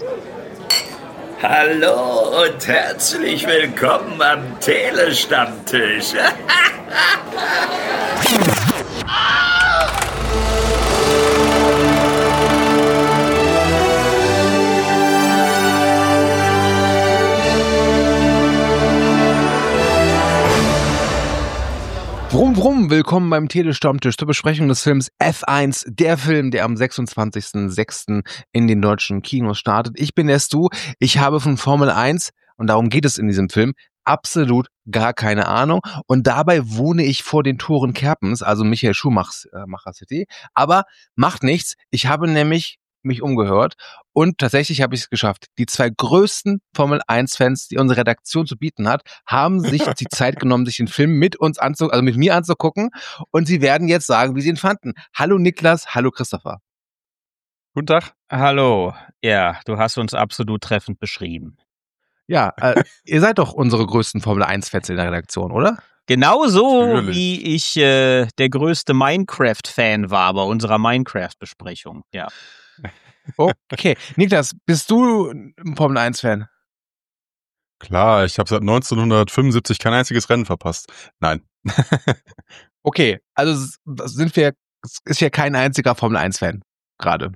Hallo und herzlich willkommen am Telestammtisch. Brumm, brumm, willkommen beim Telestammtisch zur Besprechung des Films F1, der Film, der am 26.06. in den deutschen Kinos startet. Ich bin der Stu, ich habe von Formel 1, und darum geht es in diesem Film, absolut gar keine Ahnung. Und dabei wohne ich vor den Toren Kerpens, also Michael Schumacher City. Aber macht nichts, ich habe nämlich mich umgehört und tatsächlich habe ich es geschafft. Die zwei größten Formel-1-Fans, die unsere Redaktion zu bieten hat, haben sich die Zeit genommen, sich den Film mit mir anzugucken, und sie werden jetzt sagen, wie sie ihn fanden. Hallo Niklas, hallo Christopher. Guten Tag. Hallo. Ja, du hast uns absolut treffend beschrieben. Ja, ihr seid doch unsere größten Formel-1-Fans in der Redaktion, oder? Genauso Natürlich. wie ich der größte Minecraft-Fan war bei unserer Minecraft-Besprechung. Ja. Okay. Niklas, bist du ein Formel-1-Fan? Klar, ich habe seit 1975 kein einziges Rennen verpasst. Nein. Okay, also ist ja kein einziger Formel-1-Fan gerade.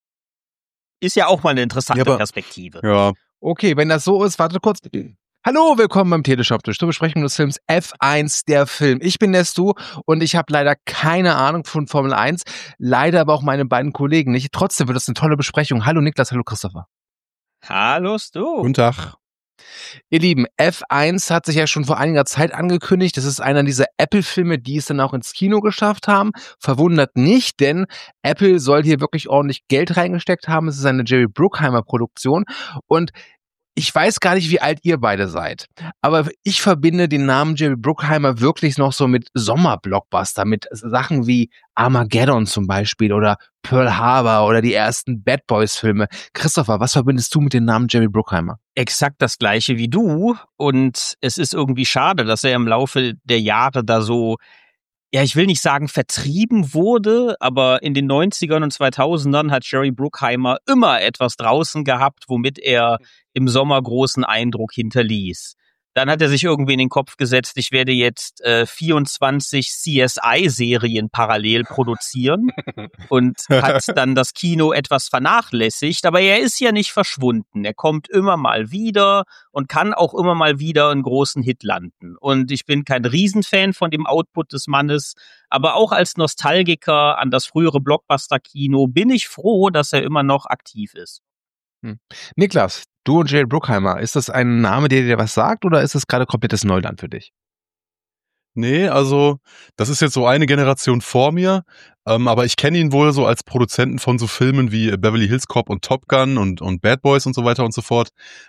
Ist ja auch mal eine interessante Ja, aber- Perspektive. Ja, Okay, wenn das so ist, warte kurz. Hallo, willkommen beim Telestammtisch zur Besprechung des Films F1, der Film. Ich bin der Stu und ich habe leider keine Ahnung von Formel 1, leider aber auch meine beiden Kollegen nicht. Trotzdem wird es eine tolle Besprechung. Hallo Niklas, hallo Christopher. Hallo, du. guten Tag. Ihr Lieben, F1 hat sich ja schon vor einiger Zeit angekündigt. Das ist einer dieser Apple-Filme, die es dann auch ins Kino geschafft haben. Verwundert nicht, denn Apple soll hier wirklich ordentlich Geld reingesteckt haben. Es ist eine Jerry Bruckheimer-Produktion und ich weiß gar nicht, wie alt ihr beide seid, aber ich verbinde den Namen Jerry Bruckheimer wirklich noch so mit Sommerblockbuster, mit Sachen wie Armageddon zum Beispiel oder Pearl Harbor oder die ersten Bad Boys Filme. Christopher, was verbindest du mit dem Namen Jerry Bruckheimer? Exakt das gleiche wie du. Und es ist irgendwie schade, dass er im Laufe der Jahre da so, ja, ich will nicht sagen vertrieben wurde, aber in den 90ern und 2000ern hat Jerry Bruckheimer immer etwas draußen gehabt, womit er im Sommer großen Eindruck hinterließ. Dann hat er sich irgendwie in den Kopf gesetzt, ich werde jetzt 24 CSI-Serien parallel produzieren und hat dann das Kino etwas vernachlässigt. Aber er ist ja nicht verschwunden. Er kommt immer mal wieder und kann auch immer mal wieder einen großen Hit landen. Und ich bin kein Riesenfan von dem Output des Mannes, aber auch als Nostalgiker an das frühere Blockbuster-Kino bin ich froh, dass er immer noch aktiv ist. Niklas, du und Jerry Bruckheimer, ist das ein Name, der dir was sagt, oder ist das gerade komplettes Neuland für dich? Nee, also das ist jetzt so eine Generation vor mir, aber ich kenne ihn wohl so als Produzenten von so Filmen wie Beverly Hills Cop und Top Gun und Bad Boys und so weiter und so fort.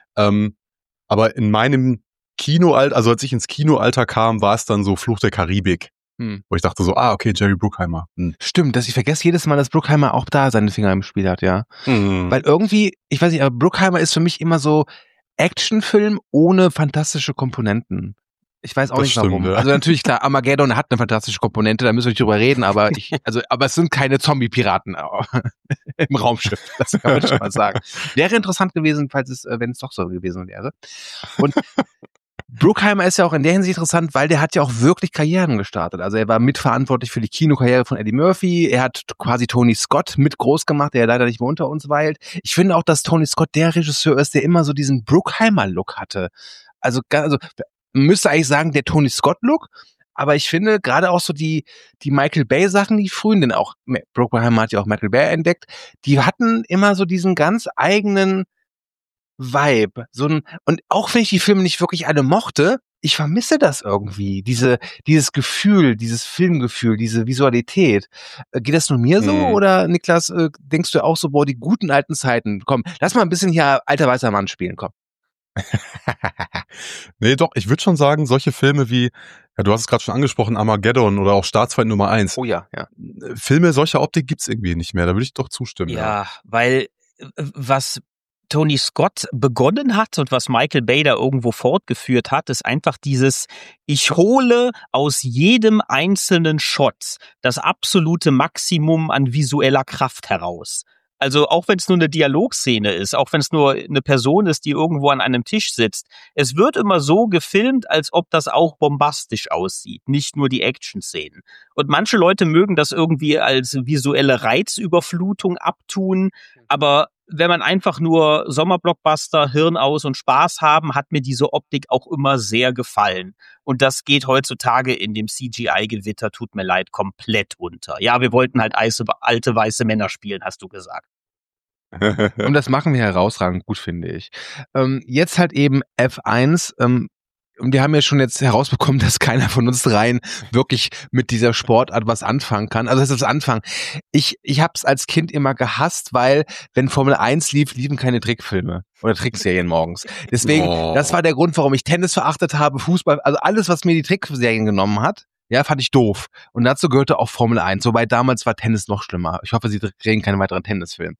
Aber in meinem Kinoalter, also als ich ins Kinoalter kam, war es dann so Fluch der Karibik, wo ich dachte so, okay, Jerry Bruckheimer. Stimmt, ich vergesse jedes Mal, dass Bruckheimer auch da seine Finger im Spiel hat, ja. Weil irgendwie, ich weiß nicht, aber Bruckheimer ist für mich immer so Actionfilm ohne fantastische Komponenten. Ich weiß auch Das nicht warum. stimmt, ja. Also natürlich, klar, Armageddon hat eine fantastische Komponente, da müssen wir nicht drüber reden, aber aber es sind keine Zombie-Piraten im Raumschiff, das kann man schon mal sagen. Wäre interessant gewesen, wenn es doch so gewesen wäre. Und Bruckheimer ist ja auch in der Hinsicht interessant, weil der hat ja auch wirklich Karrieren gestartet. Also er war mitverantwortlich für die Kinokarriere von Eddie Murphy. Er hat quasi Tony Scott mit groß gemacht, der leider nicht mehr unter uns weilt. Ich finde auch, dass Tony Scott der Regisseur ist, der immer so diesen Bruckheimer-Look hatte. Also man müsste eigentlich sagen, der Tony Scott-Look. Aber ich finde gerade auch so die Michael Bay-Sachen, die frühen, denn auch Bruckheimer hat ja auch Michael Bay entdeckt, die hatten immer so diesen ganz eigenen Vibe. Und auch wenn ich die Filme nicht wirklich alle mochte, ich vermisse das irgendwie. Dieses Gefühl, dieses Filmgefühl, diese Visualität. Geht das nur mir so? Oder, Niklas, denkst du auch so, boah, die guten alten Zeiten? Komm, lass mal ein bisschen hier alter weißer Mann spielen, komm. Nee, doch, ich würde schon sagen, solche Filme wie, ja, du hast es gerade schon angesprochen, Armageddon oder auch Staatsfeind Nummer 1. Oh ja, ja. Filme solcher Optik gibt's irgendwie nicht mehr, da würde ich doch zustimmen. Ja, weil was Tony Scott begonnen hat und was Michael Bay da irgendwo fortgeführt hat, ist einfach dieses, ich hole aus jedem einzelnen Shot das absolute Maximum an visueller Kraft heraus. Also auch wenn es nur eine Dialogszene ist, auch wenn es nur eine Person ist, die irgendwo an einem Tisch sitzt, es wird immer so gefilmt, als ob das auch bombastisch aussieht, nicht nur die Action-Szenen. Und manche Leute mögen das irgendwie als visuelle Reizüberflutung abtun, aber wenn man einfach nur Sommerblockbuster, Hirn aus und Spaß haben, hat mir diese Optik auch immer sehr gefallen. Und das geht heutzutage in dem CGI-Gewitter, tut mir leid, komplett unter. Ja, wir wollten halt alte weiße Männer spielen, hast du gesagt. Und das machen wir herausragend gut, finde ich. Jetzt halt eben F1. Und wir haben ja schon jetzt herausbekommen, dass keiner von uns dreien wirklich mit dieser Sportart was anfangen kann. Also das ist das Anfangen. Ich habe es als Kind immer gehasst, weil wenn Formel 1 lief, liefen keine Trickfilme oder Trickserien morgens. Deswegen, das war der Grund, warum ich Tennis verachtet habe, Fußball, also alles, was mir die Trickserien genommen hat. Ja, fand ich doof. Und dazu gehörte auch Formel 1. Wobei damals war Tennis noch schlimmer. Ich hoffe, sie drehen keinen weiteren Tennisfilm.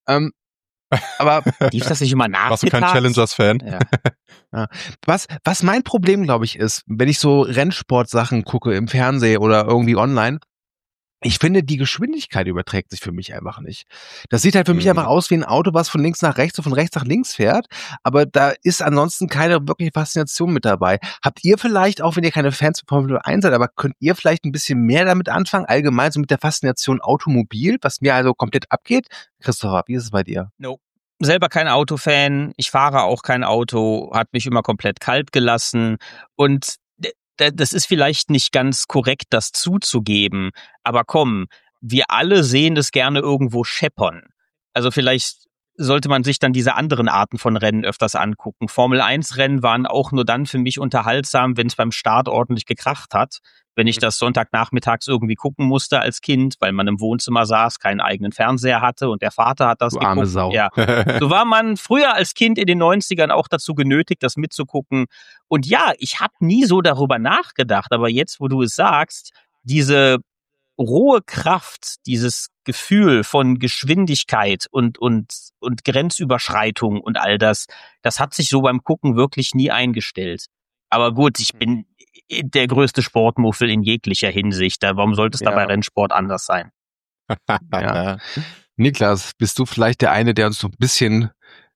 Aber lief das nicht immer nachmittags? Warst du kein Challengers-Fan? Ja. Ja. Was mein Problem, glaube ich, ist, wenn ich so Rennsportsachen gucke im Fernsehen oder irgendwie online, ich finde, die Geschwindigkeit überträgt sich für mich einfach nicht. Das sieht halt für mich einfach aus wie ein Auto, was von links nach rechts und von rechts nach links fährt, aber da ist ansonsten keine wirkliche Faszination mit dabei. Habt ihr vielleicht, auch wenn ihr keine Fans von Formel 1 seid, aber könnt ihr vielleicht ein bisschen mehr damit anfangen, allgemein so mit der Faszination Automobil, was mir also komplett abgeht? Christopher, wie ist es bei dir? No. Selber kein Autofan, ich fahre auch kein Auto, hat mich immer komplett kalt gelassen und das ist vielleicht nicht ganz korrekt, das zuzugeben, aber komm, wir alle sehen das gerne irgendwo scheppern. Also vielleicht sollte man sich dann diese anderen Arten von Rennen öfters angucken. Formel-1-Rennen waren auch nur dann für mich unterhaltsam, wenn es beim Start ordentlich gekracht hat. Wenn ich das Sonntagnachmittags irgendwie gucken musste als Kind, weil man im Wohnzimmer saß, keinen eigenen Fernseher hatte und der Vater hat das Du geguckt. arme Sau. Ja. So war man früher als Kind in den 90ern auch dazu genötigt, das mitzugucken. Und ja, ich habe nie so darüber nachgedacht, aber jetzt, wo du es sagst, diese rohe Kraft, dieses Gefühl von Geschwindigkeit und Grenzüberschreitung und all das, das hat sich so beim Gucken wirklich nie eingestellt. Aber gut, ich bin der größte Sportmuffel in jeglicher Hinsicht. Warum sollte es da bei Rennsport anders sein? Ja. Niklas, bist du vielleicht der eine, der uns so ein bisschen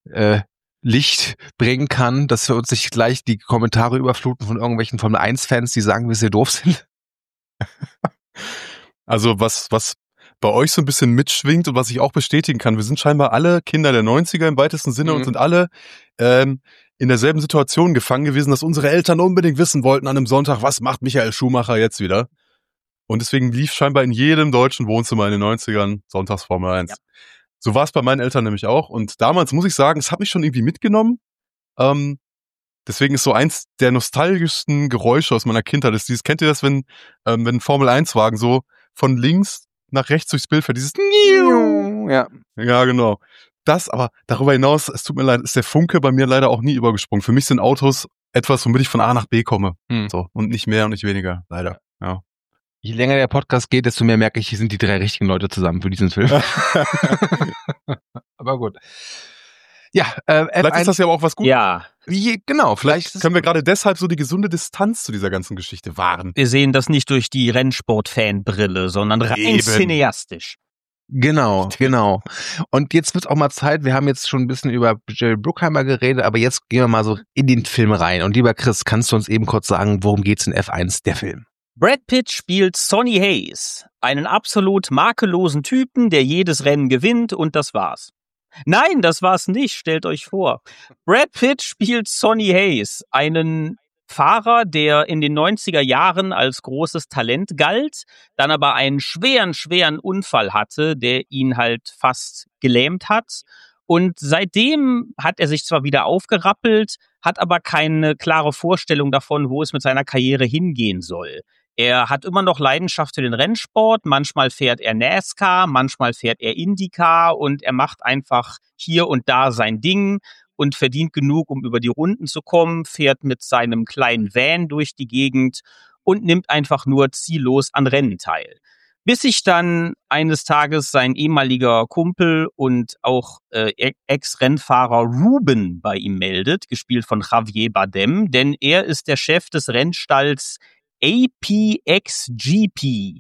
Licht bringen kann, dass wir uns nicht gleich die Kommentare überfluten von irgendwelchen Formel-1-Fans, die sagen, wir sehr doof sind? Also was bei euch so ein bisschen mitschwingt und was ich auch bestätigen kann, wir sind scheinbar alle Kinder der 90er im weitesten Sinne und sind alle in derselben Situation gefangen gewesen, dass unsere Eltern unbedingt wissen wollten an einem Sonntag, was macht Michael Schumacher jetzt wieder? Und deswegen lief scheinbar in jedem deutschen Wohnzimmer in den 90ern Sonntags Formel 1. Ja. So war es bei meinen Eltern nämlich auch. Und damals muss ich sagen, es hat mich schon irgendwie mitgenommen. Deswegen ist so eins der nostalgischsten Geräusche aus meiner Kindheit ist dieses, kennt ihr das, wenn ein Formel-1-Wagen so von links nach rechts durchs Bild fährt, dieses Ja. Ja, genau. Das, aber darüber hinaus, es tut mir leid, ist der Funke bei mir leider auch nie übergesprungen. Für mich sind Autos etwas, womit ich von A nach B komme. So. Und nicht mehr und nicht weniger, leider. Ja. Je länger der Podcast geht, desto mehr merke ich, hier sind die drei richtigen Leute zusammen für diesen Film. Aber gut. Ja, vielleicht ist das ja aber auch was Gutes. Ja. Genau, vielleicht können wir gerade deshalb so die gesunde Distanz zu dieser ganzen Geschichte wahren. Wir sehen das nicht durch die Rennsport-Fanbrille, sondern rein cineastisch. Genau. Und jetzt wird auch mal Zeit, wir haben jetzt schon ein bisschen über Jerry Bruckheimer geredet, aber jetzt gehen wir mal so in den Film rein. Und lieber Chris, kannst du uns eben kurz sagen, worum geht's in F1, der Film? Brad Pitt spielt Sonny Hayes, einen absolut makellosen Typen, der jedes Rennen gewinnt und das war's. Nein, das war's nicht, stellt euch vor. Brad Pitt spielt Sonny Hayes, einen Fahrer, der in den 90er Jahren als großes Talent galt, dann aber einen schweren Unfall hatte, der ihn halt fast gelähmt hat. Und seitdem hat er sich zwar wieder aufgerappelt, hat aber keine klare Vorstellung davon, wo es mit seiner Karriere hingehen soll. Er hat immer noch Leidenschaft für den Rennsport, manchmal fährt er NASCAR, manchmal fährt er IndyCar und er macht einfach hier und da sein Ding und verdient genug, um über die Runden zu kommen, fährt mit seinem kleinen Van durch die Gegend und nimmt einfach nur ziellos an Rennen teil. Bis sich dann eines Tages sein ehemaliger Kumpel und auch Ex-Rennfahrer Ruben bei ihm meldet, gespielt von Javier Bardem, denn er ist der Chef des Rennstalls APXGP,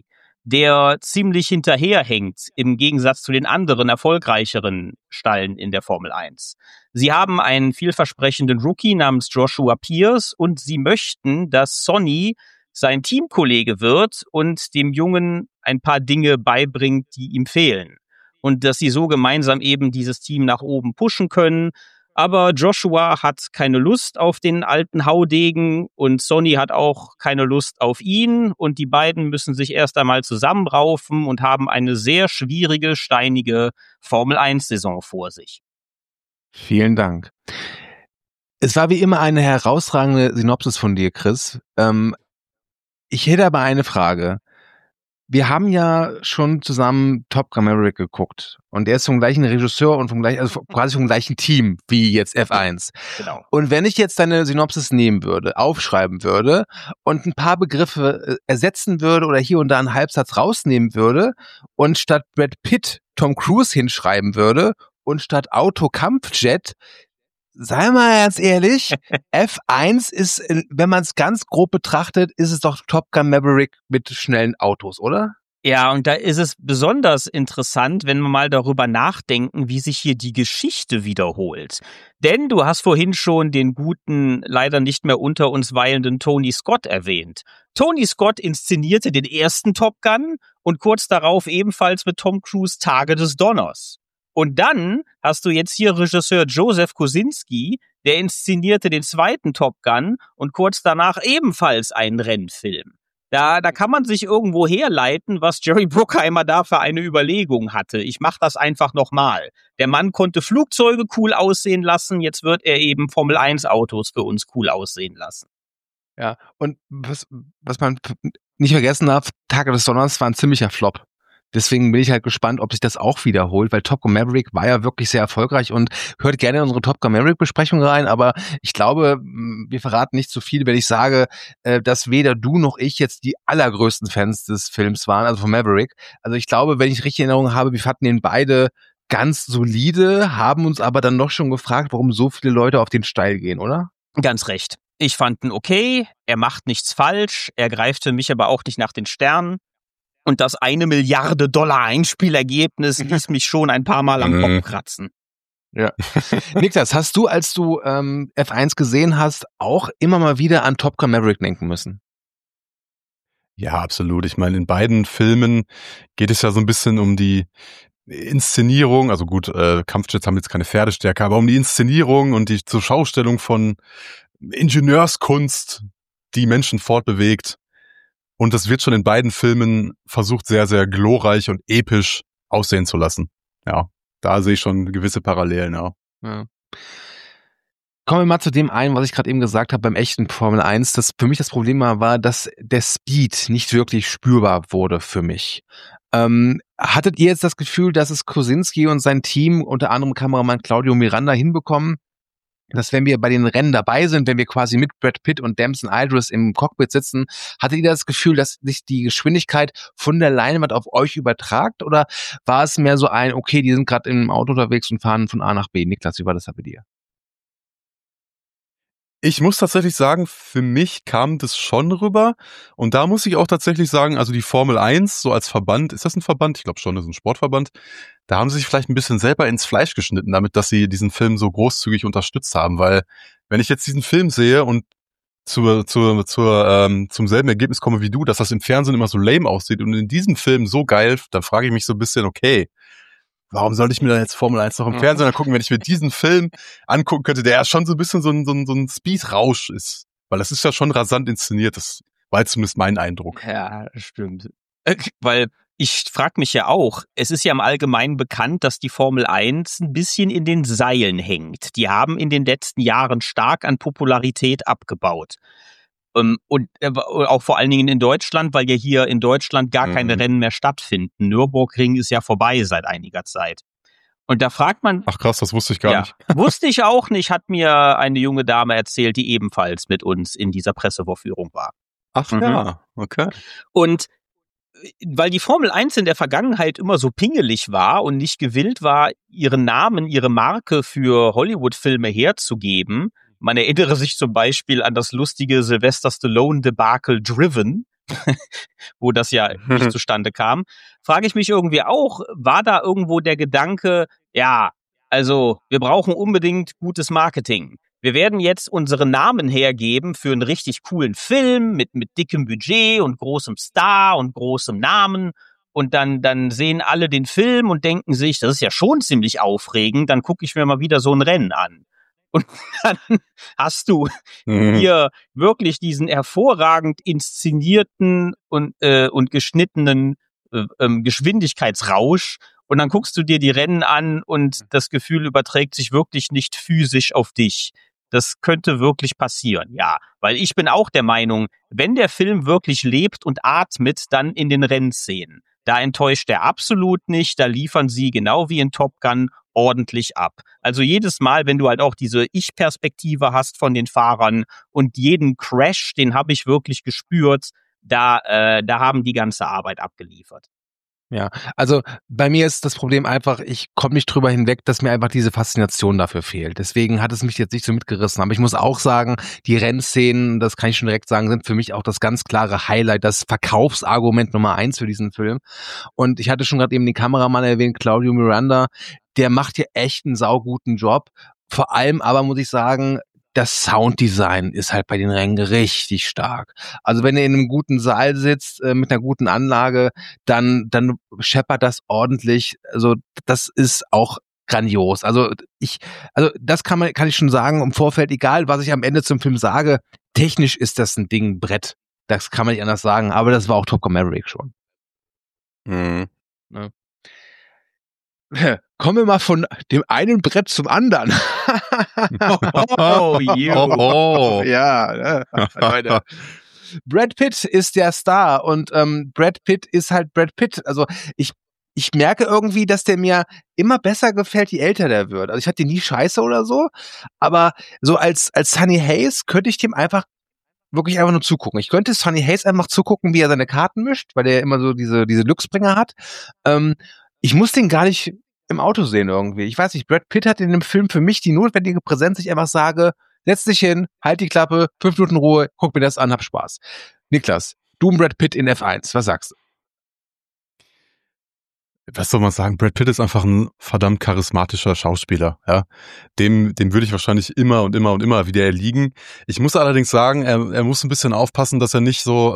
der ziemlich hinterherhängt im Gegensatz zu den anderen erfolgreicheren Stallen in der Formel 1. Sie haben einen vielversprechenden Rookie namens Joshua Pierce und sie möchten, dass Sonny sein Teamkollege wird und dem Jungen ein paar Dinge beibringt, die ihm fehlen. Und dass sie so gemeinsam eben dieses Team nach oben pushen können. Aber Joshua hat keine Lust auf den alten Haudegen und Sonny hat auch keine Lust auf ihn und die beiden müssen sich erst einmal zusammenraufen und haben eine sehr schwierige, steinige Formel-1-Saison vor sich. Vielen Dank. Es war wie immer eine herausragende Synopsis von dir, Chris. Ich hätte aber eine Frage. Wir haben ja schon zusammen Top Gun Maverick geguckt und der ist vom gleichen Regisseur und quasi vom gleichen Team wie jetzt F1. Genau. Und wenn ich jetzt deine Synopsis nehmen würde, aufschreiben würde und ein paar Begriffe ersetzen würde oder hier und da einen Halbsatz rausnehmen würde und statt Brad Pitt Tom Cruise hinschreiben würde und statt Auto Kampfjet, sei mal ganz ehrlich, F1 ist, wenn man es ganz grob betrachtet, ist es doch Top Gun Maverick mit schnellen Autos, oder? Ja, und da ist es besonders interessant, wenn wir mal darüber nachdenken, wie sich hier die Geschichte wiederholt. Denn du hast vorhin schon den guten, leider nicht mehr unter uns weilenden Tony Scott erwähnt. Tony Scott inszenierte den ersten Top Gun und kurz darauf ebenfalls mit Tom Cruise Tage des Donners. Und dann hast du jetzt hier Regisseur Joseph Kosinski, der inszenierte den zweiten Top Gun und kurz danach ebenfalls einen Rennfilm. Da kann man sich irgendwo herleiten, was Jerry Bruckheimer da für eine Überlegung hatte. Ich mach das einfach nochmal. Der Mann konnte Flugzeuge cool aussehen lassen, jetzt wird er eben Formel-1-Autos für uns cool aussehen lassen. Ja, und was man nicht vergessen darf, Tage des Donners war ein ziemlicher Flop. Deswegen bin ich halt gespannt, ob sich das auch wiederholt, weil Top Gun Maverick war ja wirklich sehr erfolgreich und hört gerne in unsere Top Gun Maverick Besprechung rein, aber ich glaube, wir verraten nicht zu viel, wenn ich sage, dass weder du noch ich jetzt die allergrößten Fans des Films waren, also von Maverick. Also ich glaube, wenn ich richtig in Erinnerung habe, wir fanden den beide ganz solide, haben uns aber dann noch schon gefragt, warum so viele Leute auf den Steil gehen, oder? Ganz recht. Ich fand ihn okay, er macht nichts falsch, er greift für mich aber auch nicht nach den Sternen. Und das $1 Milliarde Einspielergebnis ließ mich schon ein paar Mal am Kopf kratzen. Ja. Niklas, hast du, als du F1 gesehen hast, auch immer mal wieder an Top Gun Maverick denken müssen? Ja, absolut. Ich meine, in beiden Filmen geht es ja so ein bisschen um die Inszenierung. Also gut, Kampfjets haben jetzt keine Pferdestärke, aber um die Inszenierung und die Zurschaustellung von Ingenieurskunst, die Menschen fortbewegt. Und das wird schon in beiden Filmen versucht, sehr, sehr glorreich und episch aussehen zu lassen. Ja, da sehe ich schon gewisse Parallelen, ja. Kommen wir mal zu dem einen, was ich gerade eben gesagt habe beim echten Formel 1. Das für mich das Problem war, dass der Speed nicht wirklich spürbar wurde für mich. Hattet ihr jetzt das Gefühl, dass es Kosinski und sein Team, unter anderem Kameramann Claudio Miranda, hinbekommen, dass wenn wir bei den Rennen dabei sind, wenn wir quasi mit Brad Pitt und Damson Idris im Cockpit sitzen, hattet ihr das Gefühl, dass sich die Geschwindigkeit von der Leinwand auf euch übertragt? Oder war es mehr so ein, okay, die sind gerade im Auto unterwegs und fahren von A nach B? Niklas, wie war das da bei dir? Ich muss tatsächlich sagen, für mich kam das schon rüber. Und da muss ich auch tatsächlich sagen, also die Formel 1, so als Verband, ist das ein Verband? Ich glaube schon, das ist ein Sportverband. Da haben sie sich vielleicht ein bisschen selber ins Fleisch geschnitten, damit, dass sie diesen Film so großzügig unterstützt haben. Weil, wenn ich jetzt diesen Film sehe und zum selben Ergebnis komme wie du, dass das im Fernsehen immer so lame aussieht und in diesem Film so geil, dann frage ich mich so ein bisschen, okay, warum sollte ich mir dann jetzt Formel 1 noch im Fernsehen angucken, wenn ich mir diesen Film angucken könnte, der ja schon so ein bisschen so ein Speed-Rausch ist. Weil das ist ja schon rasant inszeniert. Das war jetzt zumindest mein Eindruck. Ja, stimmt. Weil ich frage mich ja auch, es ist ja im Allgemeinen bekannt, dass die Formel 1 ein bisschen in den Seilen hängt. Die haben in den letzten Jahren stark an Popularität abgebaut. Und auch vor allen Dingen in Deutschland, weil ja hier in Deutschland gar keine Rennen mehr stattfinden. Nürburgring ist ja vorbei seit einiger Zeit. Und da fragt man... Ach krass, das wusste ich gar nicht. Wusste ich auch nicht, hat mir eine junge Dame erzählt, die ebenfalls mit uns in dieser Pressevorführung war. Ach ja, okay. Und weil die Formel 1 in der Vergangenheit immer so pingelig war und nicht gewillt war, ihren Namen, ihre Marke für Hollywood-Filme herzugeben. Man erinnere sich zum Beispiel an das lustige Sylvester Stallone-Debakel Driven, wo das ja nicht zustande kam, frage ich mich irgendwie auch, war da irgendwo der Gedanke, ja, also wir brauchen unbedingt gutes Marketing. Wir werden jetzt unsere Namen hergeben für einen richtig coolen Film mit dickem Budget und großem Star und großem Namen. Und dann sehen alle den Film und denken sich, das ist ja schon ziemlich aufregend, dann gucke ich mir mal wieder so ein Rennen an. Und dann hast du hier wirklich diesen hervorragend inszenierten und geschnittenen Geschwindigkeitsrausch. Und dann guckst du dir die Rennen an und das Gefühl überträgt sich wirklich nicht physisch auf dich. Das könnte wirklich passieren, ja. Weil ich bin auch der Meinung, wenn der Film wirklich lebt und atmet, dann in den Rennszenen. Da enttäuscht er absolut nicht, da liefern sie genau wie in Top Gun ordentlich ab. Also jedes Mal, wenn du halt auch diese Ich-Perspektive hast von den Fahrern und jeden Crash, den habe ich wirklich gespürt, da haben die ganze Arbeit abgeliefert. Ja, also bei mir ist das Problem einfach, ich komme nicht drüber hinweg, dass mir einfach diese Faszination dafür fehlt. Deswegen hat es mich jetzt nicht so mitgerissen. Aber ich muss auch sagen, die Rennszenen, das kann ich schon direkt sagen, sind für mich auch das ganz klare Highlight, das Verkaufsargument Nummer 1 für diesen Film. Und ich hatte schon gerade eben den Kameramann erwähnt, Claudio Miranda, der macht hier echt einen sauguten Job. Vor allem aber muss ich sagen, das Sounddesign ist halt bei den Rennen richtig stark. Also wenn ihr in einem guten Saal sitzt, mit einer guten Anlage, dann scheppert das ordentlich. Also das ist auch grandios. Also das kann ich schon sagen im Vorfeld, egal was ich am Ende zum Film sage, technisch ist das ein Ding, Brett. Das kann man nicht anders sagen, aber das war auch Top Gun Maverick schon. Mhm. Ja. Kommen wir mal von dem einen Brett zum anderen. Ja, Leute. Brad Pitt ist der Star und Brad Pitt ist halt Brad Pitt. Also ich merke irgendwie, dass der mir immer besser gefällt, je älter der wird. Also ich hatte den nie scheiße oder so, aber so als Sonny Hayes könnte ich dem wirklich einfach nur zugucken. Ich könnte Sonny Hayes einfach zugucken, wie er seine Karten mischt, weil der immer so diese Glücksbringer hat. Ich muss den gar nicht im Auto sehen irgendwie. Ich weiß nicht, Brad Pitt hat in dem Film für mich die notwendige Präsenz, ich einfach sage, setz dich hin, halt die Klappe, 5 Minuten Ruhe, guck mir das an, hab Spaß. Niklas, du und Brad Pitt in F1, was sagst du? Was soll man sagen? Brad Pitt ist einfach ein verdammt charismatischer Schauspieler, ja. Dem würde ich wahrscheinlich immer und immer und immer wieder erliegen. Ich muss allerdings sagen, er muss ein bisschen aufpassen, dass er nicht so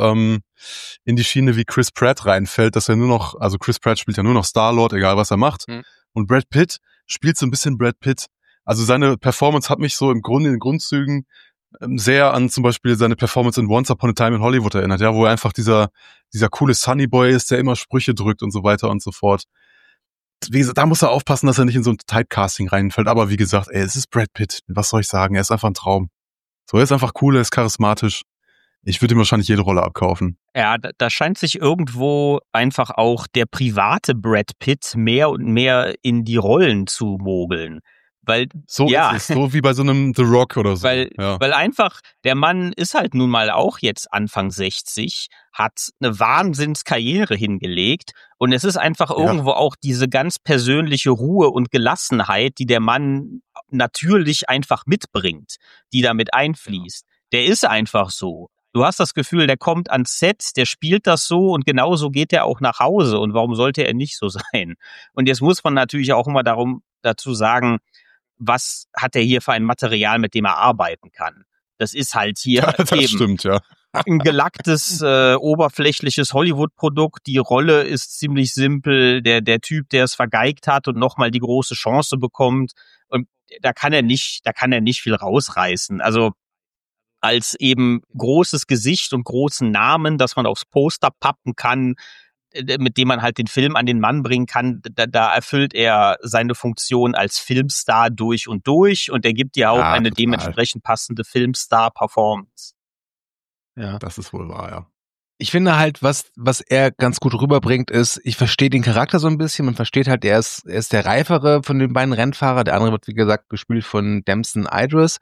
in die Schiene wie Chris Pratt reinfällt, dass er nur noch, also Chris Pratt spielt ja nur noch Star-Lord, egal was er macht. Und Brad Pitt spielt so ein bisschen Brad Pitt. Also seine Performance hat mich so in den Grundzügen sehr an zum Beispiel seine Performance in Once Upon a Time in Hollywood erinnert, ja, wo er einfach dieser coole Sunny Boy ist, der immer Sprüche drückt und so weiter und so fort. Wie gesagt, da muss er aufpassen, dass er nicht in so ein Typecasting reinfällt, aber wie gesagt, es ist Brad Pitt, was soll ich sagen, er ist einfach ein Traum. So, er ist einfach cool, er ist charismatisch. Ich würde ihm wahrscheinlich jede Rolle abkaufen. Ja, da scheint sich irgendwo einfach auch der private Brad Pitt mehr und mehr in die Rollen zu mogeln. Weil, so ja, ist es, so wie bei so einem The Rock oder so. Weil einfach, der Mann ist halt nun mal auch jetzt Anfang 60, hat eine Wahnsinnskarriere hingelegt und es ist einfach irgendwo auch diese ganz persönliche Ruhe und Gelassenheit, die der Mann natürlich einfach mitbringt, die damit einfließt. Der ist einfach so. Du hast das Gefühl, der kommt ans Set, der spielt das so und genauso geht er auch nach Hause und warum sollte er nicht so sein? Und jetzt muss man natürlich auch immer dazu sagen, was hat er hier für ein Material, mit dem er arbeiten kann? Das ist halt hier das eben stimmt, ja. ein gelacktes, oberflächliches Hollywood-Produkt. Die Rolle ist ziemlich simpel. Der Typ, der es vergeigt hat und nochmal die große Chance bekommt, und da kann er nicht viel rausreißen. Also als eben großes Gesicht und großen Namen, dass man aufs Poster pappen kann, mit dem man halt den Film an den Mann bringen kann, da erfüllt er seine Funktion als Filmstar durch und er gibt ja auch eine total. dementsprechend passende Filmstar-Performance. Ja. Das ist wohl wahr, ja. Ich finde halt, was er ganz gut rüberbringt, ist, ich verstehe den Charakter so ein bisschen, man versteht halt, er ist der Reifere von den beiden Rennfahrer, der andere wird, wie gesagt, gespielt von Damson Idris.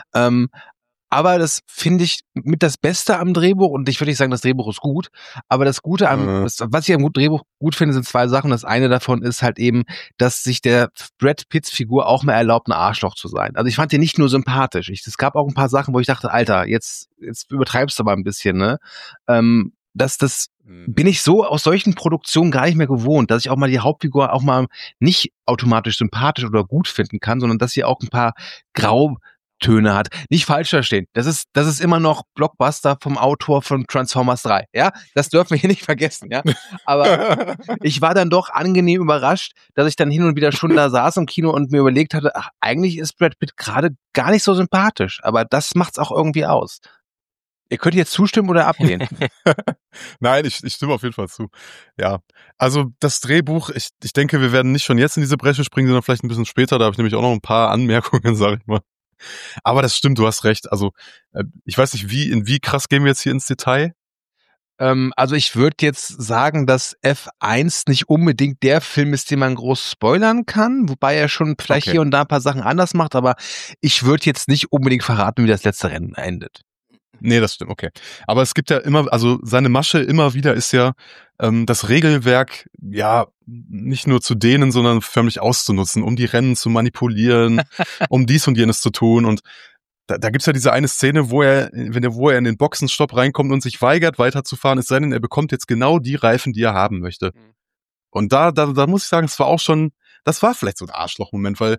Aber das finde ich mit das Beste am Drehbuch, und ich würde nicht sagen, das Drehbuch ist gut, aber das Gute was ich am Drehbuch gut finde, sind 2 Sachen. Das eine davon ist halt eben, dass sich der Brad Pitts Figur auch mal erlaubt, ein Arschloch zu sein. Also ich fand den nicht nur sympathisch. Es gab auch ein paar Sachen, wo ich dachte, Alter, jetzt übertreibst du mal ein bisschen, ne? das bin ich so aus solchen Produktionen gar nicht mehr gewohnt, dass ich auch mal die Hauptfigur auch mal nicht automatisch sympathisch oder gut finden kann, sondern dass sie auch ein paar Grautöne hat. Nicht falsch verstehen. Das ist immer noch Blockbuster vom Autor von Transformers 3. Ja, das dürfen wir hier nicht vergessen. Ja, aber ich war dann doch angenehm überrascht, dass ich dann hin und wieder schon da saß im Kino und mir überlegt hatte, ach, eigentlich ist Brad Pitt gerade gar nicht so sympathisch, aber das macht's auch irgendwie aus. Ihr könnt jetzt zustimmen oder ablehnen. Nein, ich stimme auf jeden Fall zu. Ja, also das Drehbuch, ich denke, wir werden nicht schon jetzt in diese Bresche springen, sondern vielleicht ein bisschen später. Da habe ich nämlich auch noch ein paar Anmerkungen, sag ich mal. Aber das stimmt, du hast recht. Also ich weiß nicht, wie krass gehen wir jetzt hier ins Detail? Also ich würde jetzt sagen, dass F1 nicht unbedingt der Film ist, den man groß spoilern kann, wobei er schon vielleicht hier und da ein paar Sachen anders macht, aber ich würde jetzt nicht unbedingt verraten, wie das letzte Rennen endet. Nee, das stimmt, okay. Aber es gibt ja immer, also seine Masche immer wieder ist ja, das Regelwerk ja nicht nur zu dehnen, sondern förmlich auszunutzen, um die Rennen zu manipulieren, um dies und jenes zu tun. Und da gibt's ja diese eine Szene, wo er in den Boxenstopp reinkommt und sich weigert, weiterzufahren, es sei denn, er bekommt jetzt genau die Reifen, die er haben möchte. Und da muss ich sagen, das war vielleicht so ein Arschloch-Moment, weil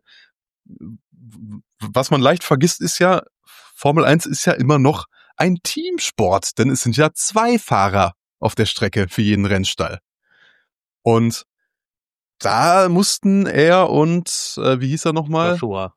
was man leicht vergisst, ist ja, Formel 1 ist ja immer noch ein Teamsport, denn es sind ja 2 Fahrer auf der Strecke für jeden Rennstall. Und da mussten er und, wie hieß er nochmal?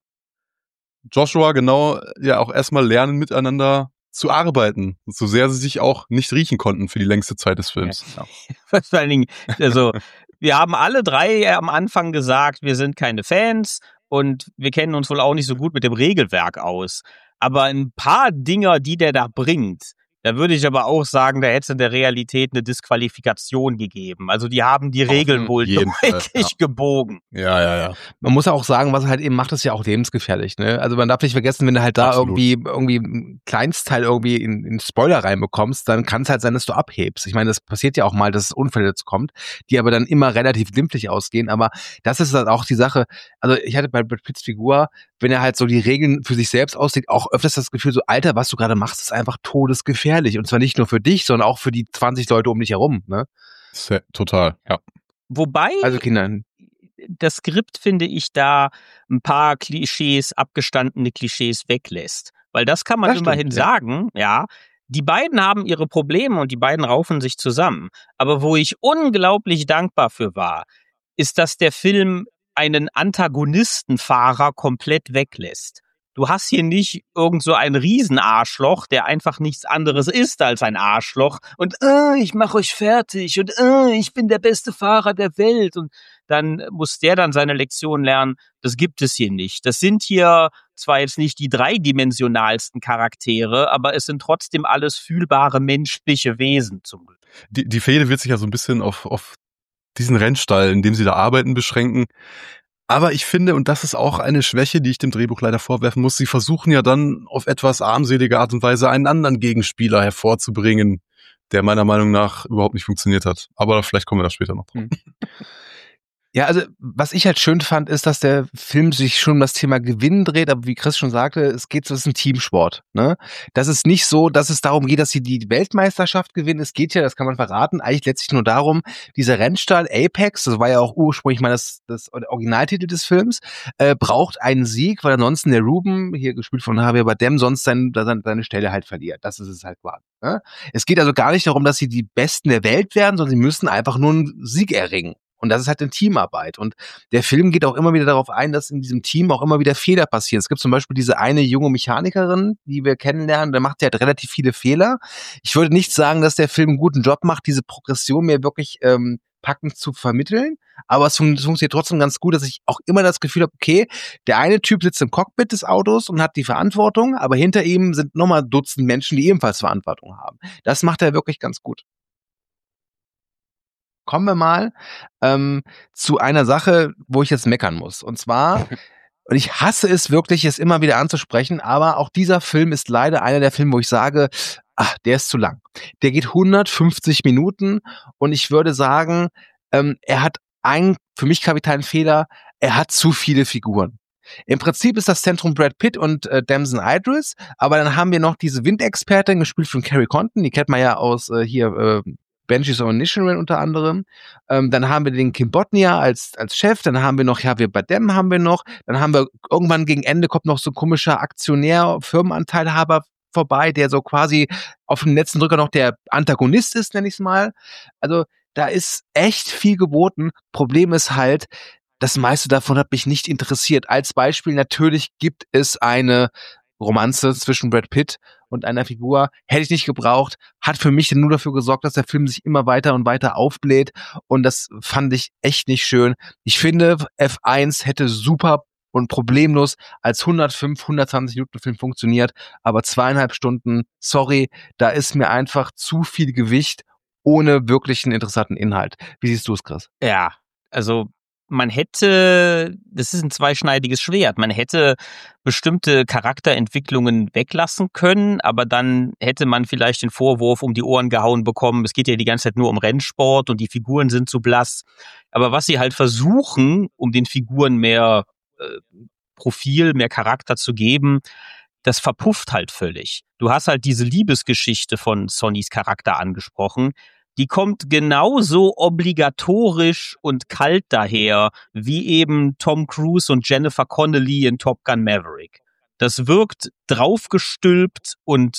Joshua, genau, ja auch erstmal lernen, miteinander zu arbeiten, so sehr sie sich auch nicht riechen konnten für die längste Zeit des Films. Ja. Vor allen Dingen, also wir haben alle 3 am Anfang gesagt, wir sind keine Fans und wir kennen uns wohl auch nicht so gut mit dem Regelwerk aus. Aber ein paar Dinger, die der da bringt, da würde ich aber auch sagen, da hätte es in der Realität eine Disqualifikation gegeben. Also die haben die Regeln wohl deutlich gebogen. Ja. Man muss ja auch sagen, was er halt eben macht, ist ja auch lebensgefährlich. Ne? Also man darf nicht vergessen, wenn du halt da irgendwie einen Kleinstteil irgendwie in Spoiler reinbekommst, dann kann es halt sein, dass du abhebst. Ich meine, das passiert ja auch mal, dass es Unfälle jetzt kommt, die aber dann immer relativ glimpflich ausgehen. Aber das ist dann auch die Sache. Also ich hatte bei Brad Pitts Figur, wenn er halt so die Regeln für sich selbst auslegt, auch öfters das Gefühl, so Alter, was du gerade machst, ist einfach todesgefährlich. Und zwar nicht nur für dich, sondern auch für die 20 Leute um dich herum. Ne? Total, ja. Wobei, also Kinder, das Skript, finde ich, da ein paar Klischees, abgestandene Klischees weglässt. Weil das kann man das immerhin sagen, ja. Die beiden haben ihre Probleme und die beiden raufen sich zusammen. Aber wo ich unglaublich dankbar für war, ist, dass der Film einen Antagonistenfahrer komplett weglässt. Du hast hier nicht irgend so ein Riesenarschloch, der einfach nichts anderes ist als ein Arschloch und ich mache euch fertig und ich bin der beste Fahrer der Welt und dann muss der dann seine Lektion lernen. Das gibt es hier nicht. Das sind hier zwar jetzt nicht die dreidimensionalsten Charaktere, aber es sind trotzdem alles fühlbare menschliche Wesen zum Glück. Die Fehde wird sich ja so ein bisschen auf diesen Rennstall, in dem sie da arbeiten, beschränken. Aber ich finde, und das ist auch eine Schwäche, die ich dem Drehbuch leider vorwerfen muss, sie versuchen ja dann auf etwas armselige Art und Weise einen anderen Gegenspieler hervorzubringen, der meiner Meinung nach überhaupt nicht funktioniert hat. Aber vielleicht kommen wir da später noch drauf. Ja, also was ich halt schön fand, ist, dass der Film sich schon um das Thema Gewinnen dreht, aber wie Chris schon sagte, es ist ein Teamsport. Ne? Das ist nicht so, dass es darum geht, dass sie die Weltmeisterschaft gewinnen. Es geht ja, das kann man verraten, eigentlich letztlich nur darum, dieser Rennstall Apex, das war ja auch ursprünglich mal das Originaltitel des Films, braucht einen Sieg, weil ansonsten der Ruben, hier gespielt von Javier Bardem, sonst seine Stelle halt verliert. Das ist es halt quasi. Ne? Es geht also gar nicht darum, dass sie die Besten der Welt werden, sondern sie müssen einfach nur einen Sieg erringen. Und das ist halt eine Teamarbeit. Und der Film geht auch immer wieder darauf ein, dass in diesem Team auch immer wieder Fehler passieren. Es gibt zum Beispiel diese eine junge Mechanikerin, die wir kennenlernen, da macht sie halt relativ viele Fehler. Ich würde nicht sagen, dass der Film einen guten Job macht, diese Progression mir wirklich packend zu vermitteln. Aber es funktioniert trotzdem ganz gut, dass ich auch immer das Gefühl habe, okay, der eine Typ sitzt im Cockpit des Autos und hat die Verantwortung, aber hinter ihm sind nochmal Dutzend Menschen, die ebenfalls Verantwortung haben. Das macht er wirklich ganz gut. Kommen wir mal zu einer Sache, wo ich jetzt meckern muss. Und zwar, und ich hasse es wirklich, es immer wieder anzusprechen, aber auch dieser Film ist leider einer der Filme, wo ich sage, der ist zu lang. Der geht 150 Minuten und ich würde sagen, er hat einen für mich kapitalen Fehler, er hat zu viele Figuren. Im Prinzip ist das Zentrum Brad Pitt und Damson Idris, aber dann haben wir noch diese Windexpertin, gespielt von Carrie Condon, die kennt man ja aus Banshees of Inisherin unter anderem. Dann haben wir den Kim Bodnia als Chef, dann haben wir noch Javier Bardem haben wir noch, dann haben wir irgendwann gegen Ende kommt noch so ein komischer Aktionär, Firmenanteilhaber vorbei, der so quasi auf dem letzten Drücker noch der Antagonist ist, nenne ich es mal. Also da ist echt viel geboten. Problem ist halt, das meiste davon hat mich nicht interessiert. Als Beispiel, natürlich gibt es eine Romanze zwischen Brad Pitt und einer Figur. Hätte ich nicht gebraucht. Hat für mich nur dafür gesorgt, dass der Film sich immer weiter und weiter aufbläht. Und das fand ich echt nicht schön. Ich finde, F1 hätte super und problemlos als 120 Minuten Film funktioniert. Aber 2,5 Stunden, sorry, da ist mir einfach zu viel Gewicht ohne wirklichen interessanten Inhalt. Wie siehst du es, Chris? Ja, also man hätte, das ist ein zweischneidiges Schwert, man hätte bestimmte Charakterentwicklungen weglassen können, aber dann hätte man vielleicht den Vorwurf um die Ohren gehauen bekommen, es geht ja die ganze Zeit nur um Rennsport und die Figuren sind zu blass. Aber was sie halt versuchen, um den Figuren mehr Profil, mehr Charakter zu geben, das verpufft halt völlig. Du hast halt diese Liebesgeschichte von Sonnys Charakter angesprochen, die kommt genauso obligatorisch und kalt daher, wie eben Tom Cruise und Jennifer Connelly in Top Gun Maverick. Das wirkt draufgestülpt und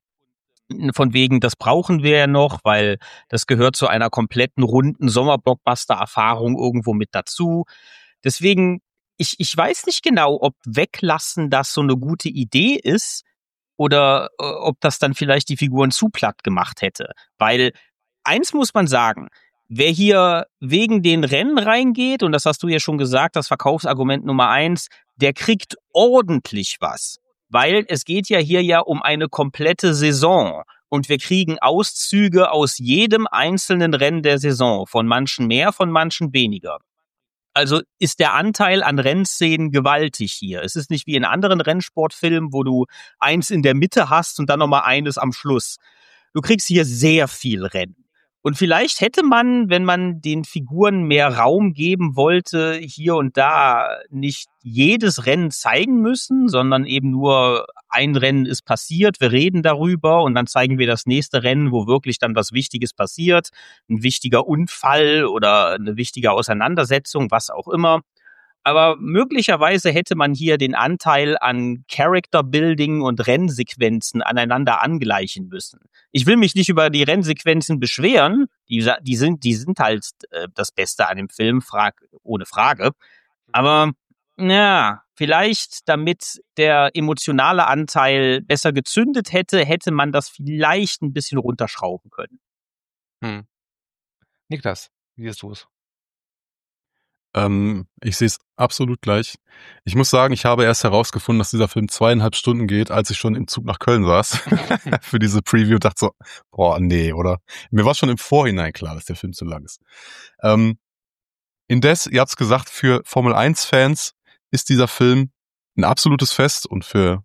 von wegen, das brauchen wir ja noch, weil das gehört zu einer kompletten runden Sommerblockbuster-Erfahrung irgendwo mit dazu. Deswegen, ich weiß nicht genau, ob Weglassen das so eine gute Idee ist oder ob das dann vielleicht die Figuren zu platt gemacht hätte, weil eins muss man sagen, wer hier wegen den Rennen reingeht, und das hast du ja schon gesagt, das Verkaufsargument Nummer 1, der kriegt ordentlich was. Weil es geht ja hier ja um eine komplette Saison. Und wir kriegen Auszüge aus jedem einzelnen Rennen der Saison. Von manchen mehr, von manchen weniger. Also ist der Anteil an Rennszenen gewaltig hier. Es ist nicht wie in anderen Rennsportfilmen, wo du eins in der Mitte hast und dann nochmal eines am Schluss. Du kriegst hier sehr viel Rennen. Und vielleicht hätte man, wenn man den Figuren mehr Raum geben wollte, hier und da nicht jedes Rennen zeigen müssen, sondern eben nur ein Rennen ist passiert, wir reden darüber und dann zeigen wir das nächste Rennen, wo wirklich dann was Wichtiges passiert, ein wichtiger Unfall oder eine wichtige Auseinandersetzung, was auch immer. Aber möglicherweise hätte man hier den Anteil an Character Building und Rennsequenzen aneinander angleichen müssen. Ich will mich nicht über die Rennsequenzen beschweren, die sind halt das Beste an dem Film, ohne Frage. Aber ja, vielleicht damit der emotionale Anteil besser gezündet hätte man das vielleicht ein bisschen runterschrauben können. Niklas, wie siehst du es? Ich sehe es absolut gleich. Ich muss sagen, ich habe erst herausgefunden, dass dieser Film 2,5 Stunden geht, als ich schon im Zug nach Köln saß für diese Preview und dachte so, boah, nee, oder? Mir war schon im Vorhinein klar, dass der Film zu lang ist. Indes, ihr habt's gesagt, für Formel-1-Fans ist dieser Film ein absolutes Fest und für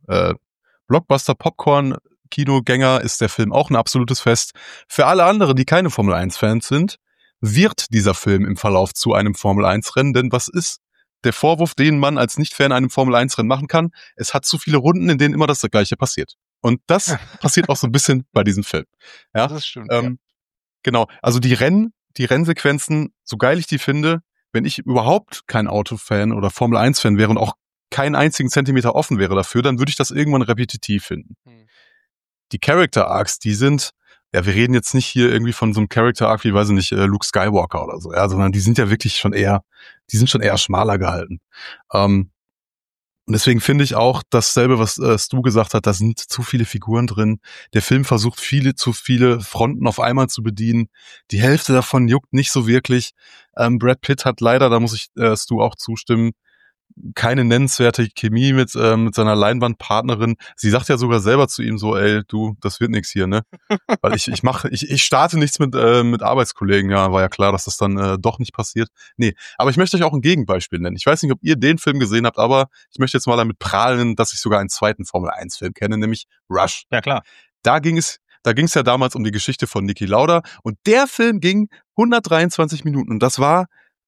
Blockbuster-Popcorn-Kinogänger ist der Film auch ein absolutes Fest. Für alle anderen, die keine Formel-1-Fans sind, wird dieser Film im Verlauf zu einem Formel-1-Rennen, denn was ist der Vorwurf, den man als Nicht-Fan einem Formel-1-Rennen machen kann? Es hat zu viele Runden, in denen immer das Gleiche passiert. Und das passiert auch so ein bisschen bei diesem Film. Ja? Das ist schön. Genau, also die Rennsequenzen, so geil ich die finde, wenn ich überhaupt kein Autofan oder Formel-1-Fan wäre und auch keinen einzigen Zentimeter offen wäre dafür, dann würde ich das irgendwann repetitiv finden. Die Character-Arcs, die sind, ja, wir reden jetzt nicht hier irgendwie von so einem Character-Arc wie, weiß ich nicht, Luke Skywalker oder so, ja, sondern die sind ja wirklich die sind schon eher schmaler gehalten. Und deswegen finde ich auch dasselbe, was Stu gesagt hat, da sind zu viele Figuren drin. Der Film versucht zu viele Fronten auf einmal zu bedienen. Die Hälfte davon juckt nicht so wirklich. Brad Pitt hat leider, da muss ich Stu auch zustimmen, keine nennenswerte Chemie mit seiner Leinwandpartnerin. Sie sagt ja sogar selber zu ihm so, ey, du, das wird nix hier, ne? Weil ich starte nichts mit Arbeitskollegen. Ja, war ja klar, dass das dann doch nicht passiert. Nee, aber ich möchte euch auch ein Gegenbeispiel nennen. Ich weiß nicht, ob ihr den Film gesehen habt, aber ich möchte jetzt mal damit prahlen, dass ich sogar einen zweiten Formel-1-Film kenne, nämlich Rush. Ja, klar. Da ging es ja damals um die Geschichte von Niki Lauda und der Film ging 123 Minuten und das war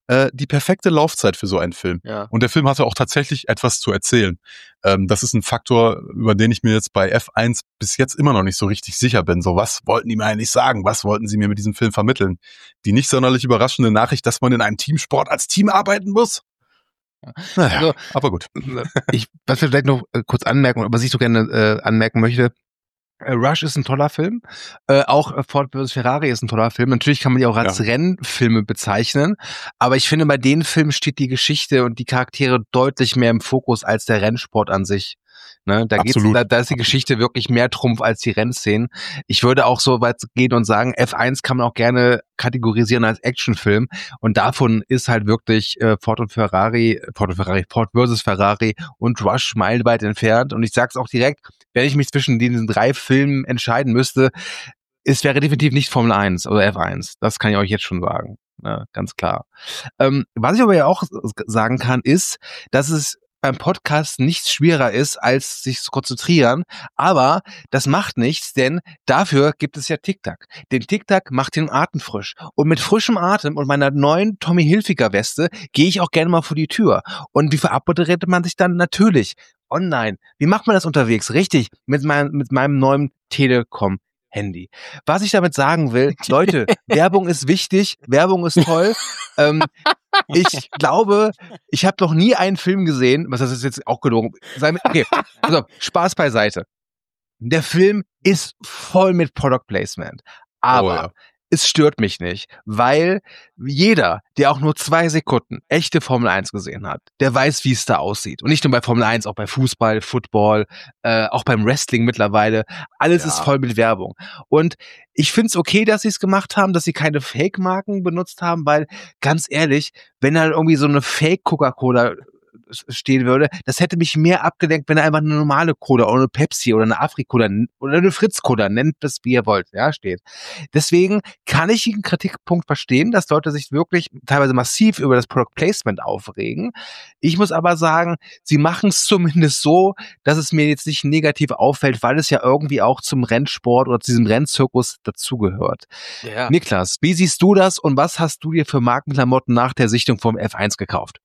die perfekte Laufzeit für so einen Film. Ja. Und der Film hatte auch tatsächlich etwas zu erzählen. Das ist ein Faktor, über den ich mir jetzt bei F1 bis jetzt immer noch nicht so richtig sicher bin. So, was wollten die mir eigentlich sagen? Was wollten sie mir mit diesem Film vermitteln? Die nicht sonderlich überraschende Nachricht, dass man in einem Teamsport als Team arbeiten muss? Naja, Also, aber gut. Was wir vielleicht noch kurz anmerken, was ich so gerne anmerken möchte, Rush ist ein toller Film, auch Ford vs. Ferrari ist ein toller Film. Natürlich kann man die auch als Rennfilme bezeichnen, aber ich finde, bei den Filmen steht die Geschichte und die Charaktere deutlich mehr im Fokus als der Rennsport an sich. Ne, da ist die Geschichte wirklich mehr Trumpf als die Rennszenen. Ich würde auch so weit gehen und sagen, F1 kann man auch gerne kategorisieren als Actionfilm und davon ist halt wirklich Ford vs. Ferrari und Rush meilenweit entfernt und ich sag's auch direkt, wenn ich mich zwischen diesen 3 Filmen entscheiden müsste, es wäre definitiv nicht Formel 1 oder F1. Das kann ich euch jetzt schon sagen. Ja, ganz klar. Was ich aber ja auch sagen kann, ist, dass es beim Podcast nichts schwerer ist, als sich zu konzentrieren. Aber das macht nichts, denn dafür gibt es ja TikTok. Den TikTok macht den Atem frisch. Und mit frischem Atem und meiner neuen Tommy Hilfiger Weste gehe ich auch gerne mal vor die Tür. Und wie verabredet man sich dann? Natürlich online. Wie macht man das unterwegs? Richtig, mit meinem neuen Telekom-Handy. Was ich damit sagen will, Leute, Werbung ist wichtig, Werbung ist toll. Ich glaube, ich habe noch nie einen Film gesehen, was das ist jetzt auch gelogen. Okay, also Spaß beiseite. Der Film ist voll mit Product Placement, aber es stört mich nicht, weil jeder, der auch nur 2 Sekunden echte Formel 1 gesehen hat, der weiß, wie es da aussieht. Und nicht nur bei Formel 1, auch bei Fußball, Football, auch beim Wrestling mittlerweile. Alles ist voll mit Werbung. Und ich find's okay, dass sie es gemacht haben, dass sie keine Fake-Marken benutzt haben, weil, ganz ehrlich, wenn da irgendwie so eine Fake-Coca-Cola stehen würde, das hätte mich mehr abgelenkt, wenn da einfach eine normale Cola oder eine Pepsi oder eine Afri-Cola oder eine Fritz-Cola, nennt das wie ihr wollt, ja, steht. Deswegen kann ich den Kritikpunkt verstehen, dass Leute sich wirklich teilweise massiv über das Product Placement aufregen. Ich muss aber sagen, sie machen es zumindest so, dass es mir jetzt nicht negativ auffällt, weil es ja irgendwie auch zum Rennsport oder zu diesem Rennzirkus dazugehört. Ja. Niklas, wie siehst du das und was hast du dir für Markenklamotten nach der Sichtung vom F1 gekauft?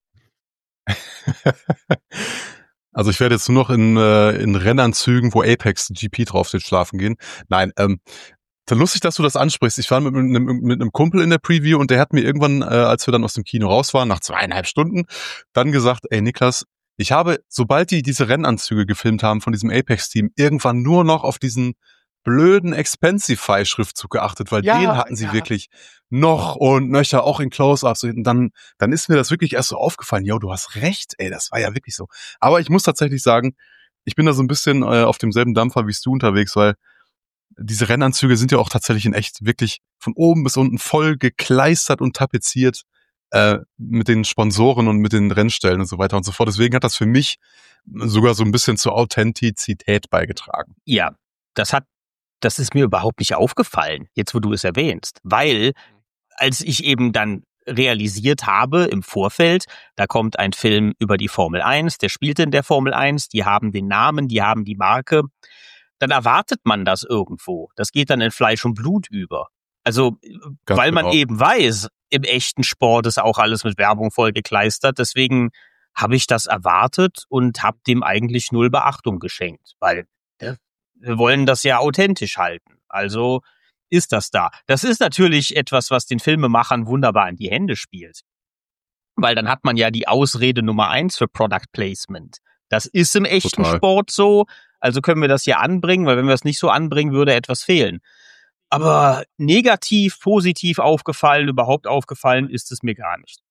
Also ich werde jetzt nur noch in Rennanzügen, wo Apex GP draufsteht, schlafen gehen. Nein, lustig, dass du das ansprichst. Ich war mit einem Kumpel in der Preview und der hat mir irgendwann, als wir dann aus dem Kino raus waren, nach 2,5 Stunden, dann gesagt, ey Niklas, ich habe, sobald die diese Rennanzüge gefilmt haben von diesem Apex-Team, irgendwann nur noch auf diesen blöden Expensify-Schriftzug geachtet, weil den hatten sie wirklich noch und nöcher, auch in Close-Ups. Und dann ist mir das wirklich erst so aufgefallen, jo, du hast recht, ey, das war ja wirklich so. Aber ich muss tatsächlich sagen, ich bin da so ein bisschen auf demselben Dampfer wie du unterwegs, weil diese Rennanzüge sind ja auch tatsächlich in echt wirklich von oben bis unten voll gekleistert und tapeziert mit den Sponsoren und mit den Rennstellen und so weiter und so fort. Deswegen hat das für mich sogar so ein bisschen zur Authentizität beigetragen. Ja, das ist mir überhaupt nicht aufgefallen, jetzt wo du es erwähnst, weil als ich eben dann realisiert habe im Vorfeld, da kommt ein Film über die Formel 1, der spielt in der Formel 1, die haben den Namen, die haben die Marke, dann erwartet man das irgendwo. Das geht dann in Fleisch und Blut über. Also, Ganz weil man genau. eben weiß, im echten Sport ist auch alles mit Werbung vollgekleistert, deswegen habe ich das erwartet und habe dem eigentlich 0 Beachtung geschenkt, weil wir wollen das ja authentisch halten. Also ist das da. Das ist natürlich etwas, was den Filmemachern wunderbar in die Hände spielt. Weil dann hat man ja die Ausrede Nummer 1 für Product Placement. Das ist im echten Sport so, also können wir das ja anbringen, weil wenn wir es nicht so anbringen, würde etwas fehlen. Aber negativ, positiv aufgefallen, überhaupt aufgefallen ist es mir gar nicht.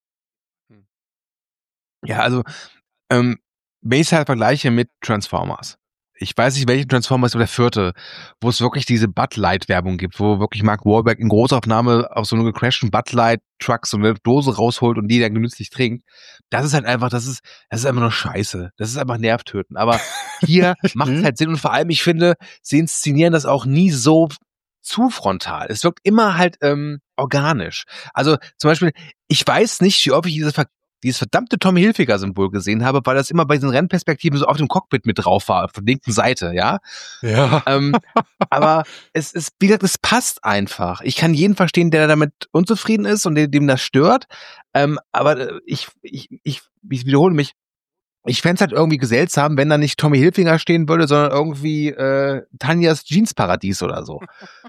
Ja, also wenn ich halt vergleiche mit Transformers. Ich weiß nicht, welche Transformers oder der 4., wo es wirklich diese Bud Light Werbung gibt, wo wirklich Mark Wahlberg in Großaufnahme auf so eine gecrashten Bud Light Truck so eine Dose rausholt und die dann genüsslich trinkt. Das ist halt einfach, das ist einfach nur Scheiße. Das ist einfach nervtötend. Aber hier macht es halt Sinn und vor allem, ich finde, sie inszenieren das auch nie so zu frontal. Es wirkt immer halt organisch. Also zum Beispiel, ich weiß nicht, wie oft ich diese dieses verdammte Tommy Hilfiger-Symbol gesehen habe, weil das immer bei diesen Rennperspektiven so auf dem Cockpit mit drauf war, auf der linken Seite, ja. Ja. Aber es ist, wie gesagt, es passt einfach. Ich kann jeden verstehen, der damit unzufrieden ist und dem das stört. Aber ich wiederhole mich. Ich fänd's halt irgendwie seltsam, wenn da nicht Tommy Hilfiger stehen würde, sondern irgendwie Tanjas Jeansparadies oder so.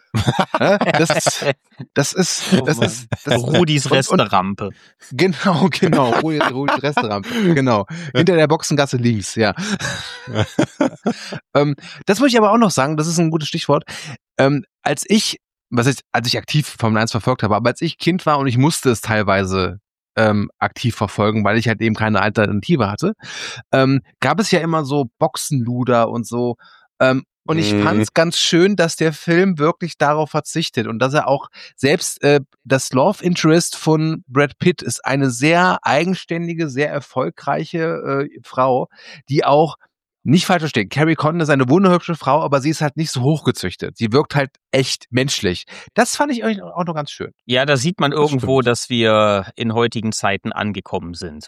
Das ist Rudis Resterampe. Genau, Rudis Resterampe, genau. Hinter der Boxengasse links, ja. Das muss ich aber auch noch sagen, das ist ein gutes Stichwort. Als ich aktiv Formel 1 verfolgt habe, aber als ich Kind war und ich musste es teilweise aktiv verfolgen, weil ich halt eben keine Alternative hatte, gab es ja immer so Boxenluder und so. Und ich fand es ganz schön, dass der Film wirklich darauf verzichtet und dass er auch selbst das Love Interest von Brad Pitt ist eine sehr eigenständige, sehr erfolgreiche Frau, die auch nicht falsch verstehen. Carrie Condon ist eine wunderhübsche Frau, aber sie ist halt nicht so hochgezüchtet. Sie wirkt halt echt menschlich. Das fand ich eigentlich auch noch ganz schön. Ja, da sieht man irgendwo, dass wir in heutigen Zeiten angekommen sind.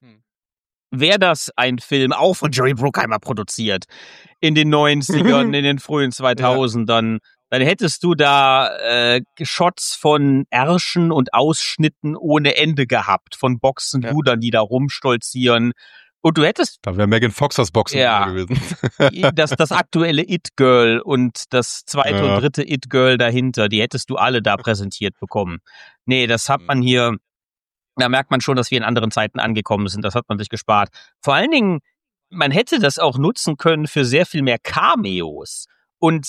Wäre das ein Film auch von Jerry Bruckheimer produziert in den 90ern, in den frühen 2000ern, dann hättest du da Shots von Ärschen und Ausschnitten ohne Ende gehabt, von Boxenludern, die da rumstolzieren. Und du hättest... Da wäre Megan Fox das Boxen gewesen. Das aktuelle It-Girl und das zweite und dritte It-Girl dahinter, die hättest du alle da präsentiert bekommen. Nee, das hat man hier... Da merkt man schon, dass wir in anderen Zeiten angekommen sind. Das hat man sich gespart. Vor allen Dingen, man hätte das auch nutzen können für sehr viel mehr Cameos. Und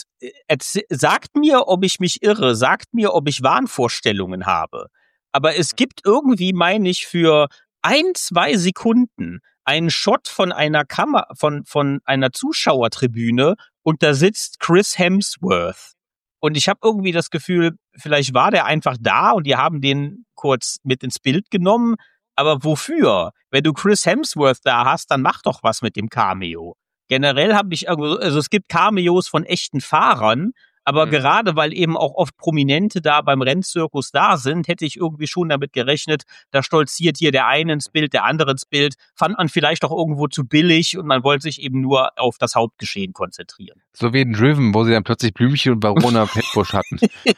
sagt mir, ob ich mich irre, sagt mir, ob ich Wahnvorstellungen habe. Aber es gibt irgendwie, meine ich, für 1-2 Sekunden einen Shot von einer von einer Zuschauertribüne und da sitzt Chris Hemsworth. Und ich habe irgendwie das Gefühl, vielleicht war der einfach da und die haben den kurz mit ins Bild genommen. Aber wofür? Wenn du Chris Hemsworth da hast, dann mach doch was mit dem Cameo. Generell habe ich also es gibt Cameos von echten Fahrern, aber gerade weil eben auch oft Prominente da beim Rennzirkus da sind, hätte ich irgendwie schon damit gerechnet, da stolziert hier der eine ins Bild, der andere ins Bild, fand man vielleicht auch irgendwo zu billig und man wollte sich eben nur auf das Hauptgeschehen konzentrieren. So wie in Driven, wo sie dann plötzlich Blümchen und Barona Petbusch hatten.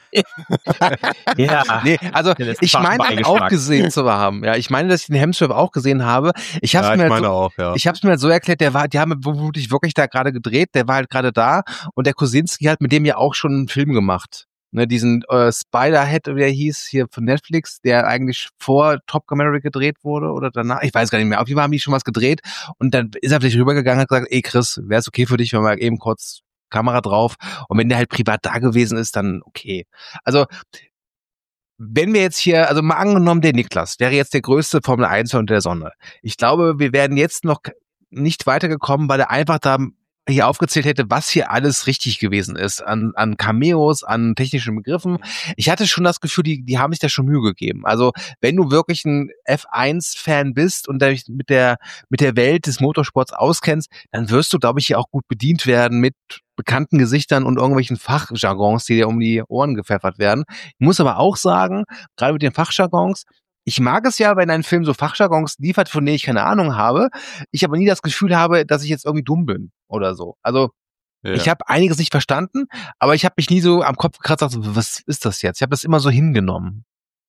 Ja. Nee, also ich meine ihn auch gesehen zu haben. Ja, ich meine, dass ich den Hemsworth auch gesehen habe. Ich habe es mir halt so erklärt, die haben wirklich da gerade gedreht, der war halt gerade da und der Kosinski hat mit dem ja auch schon einen Film gemacht. Ne, diesen Spiderhead, wie der hieß, hier von Netflix, der eigentlich vor Top Gun Maverick gedreht wurde oder danach, ich weiß gar nicht mehr. Auf jeden Fall haben die schon was gedreht und dann ist er vielleicht rübergegangen und hat gesagt, ey Chris, wäre es okay für dich, wenn wir eben kurz Kamera drauf und wenn der halt privat da gewesen ist, dann okay. Also wenn wir jetzt hier, also mal angenommen, der Niklas wäre jetzt der größte Formel 1 unter der Sonne. Ich glaube, wir werden jetzt noch nicht weitergekommen, weil er einfach da hier aufgezählt hätte, was hier alles richtig gewesen ist, an Cameos, an technischen Begriffen. Ich hatte schon das Gefühl, die haben sich da schon Mühe gegeben. Also, wenn du wirklich ein F1-Fan bist und dich mit der Welt des Motorsports auskennst, dann wirst du, glaube ich, hier auch gut bedient werden mit bekannten Gesichtern und irgendwelchen Fachjargons, die dir um die Ohren gepfeffert werden. Ich muss aber auch sagen, gerade mit den Fachjargons, ich mag es ja, wenn ein Film so Fachjargons liefert, von denen ich keine Ahnung habe, ich aber nie das Gefühl habe, dass ich jetzt irgendwie dumm bin oder so. Also ich habe einiges nicht verstanden, aber ich habe mich nie so am Kopf gekratzt und gesagt, was ist das jetzt? Ich habe das immer so hingenommen.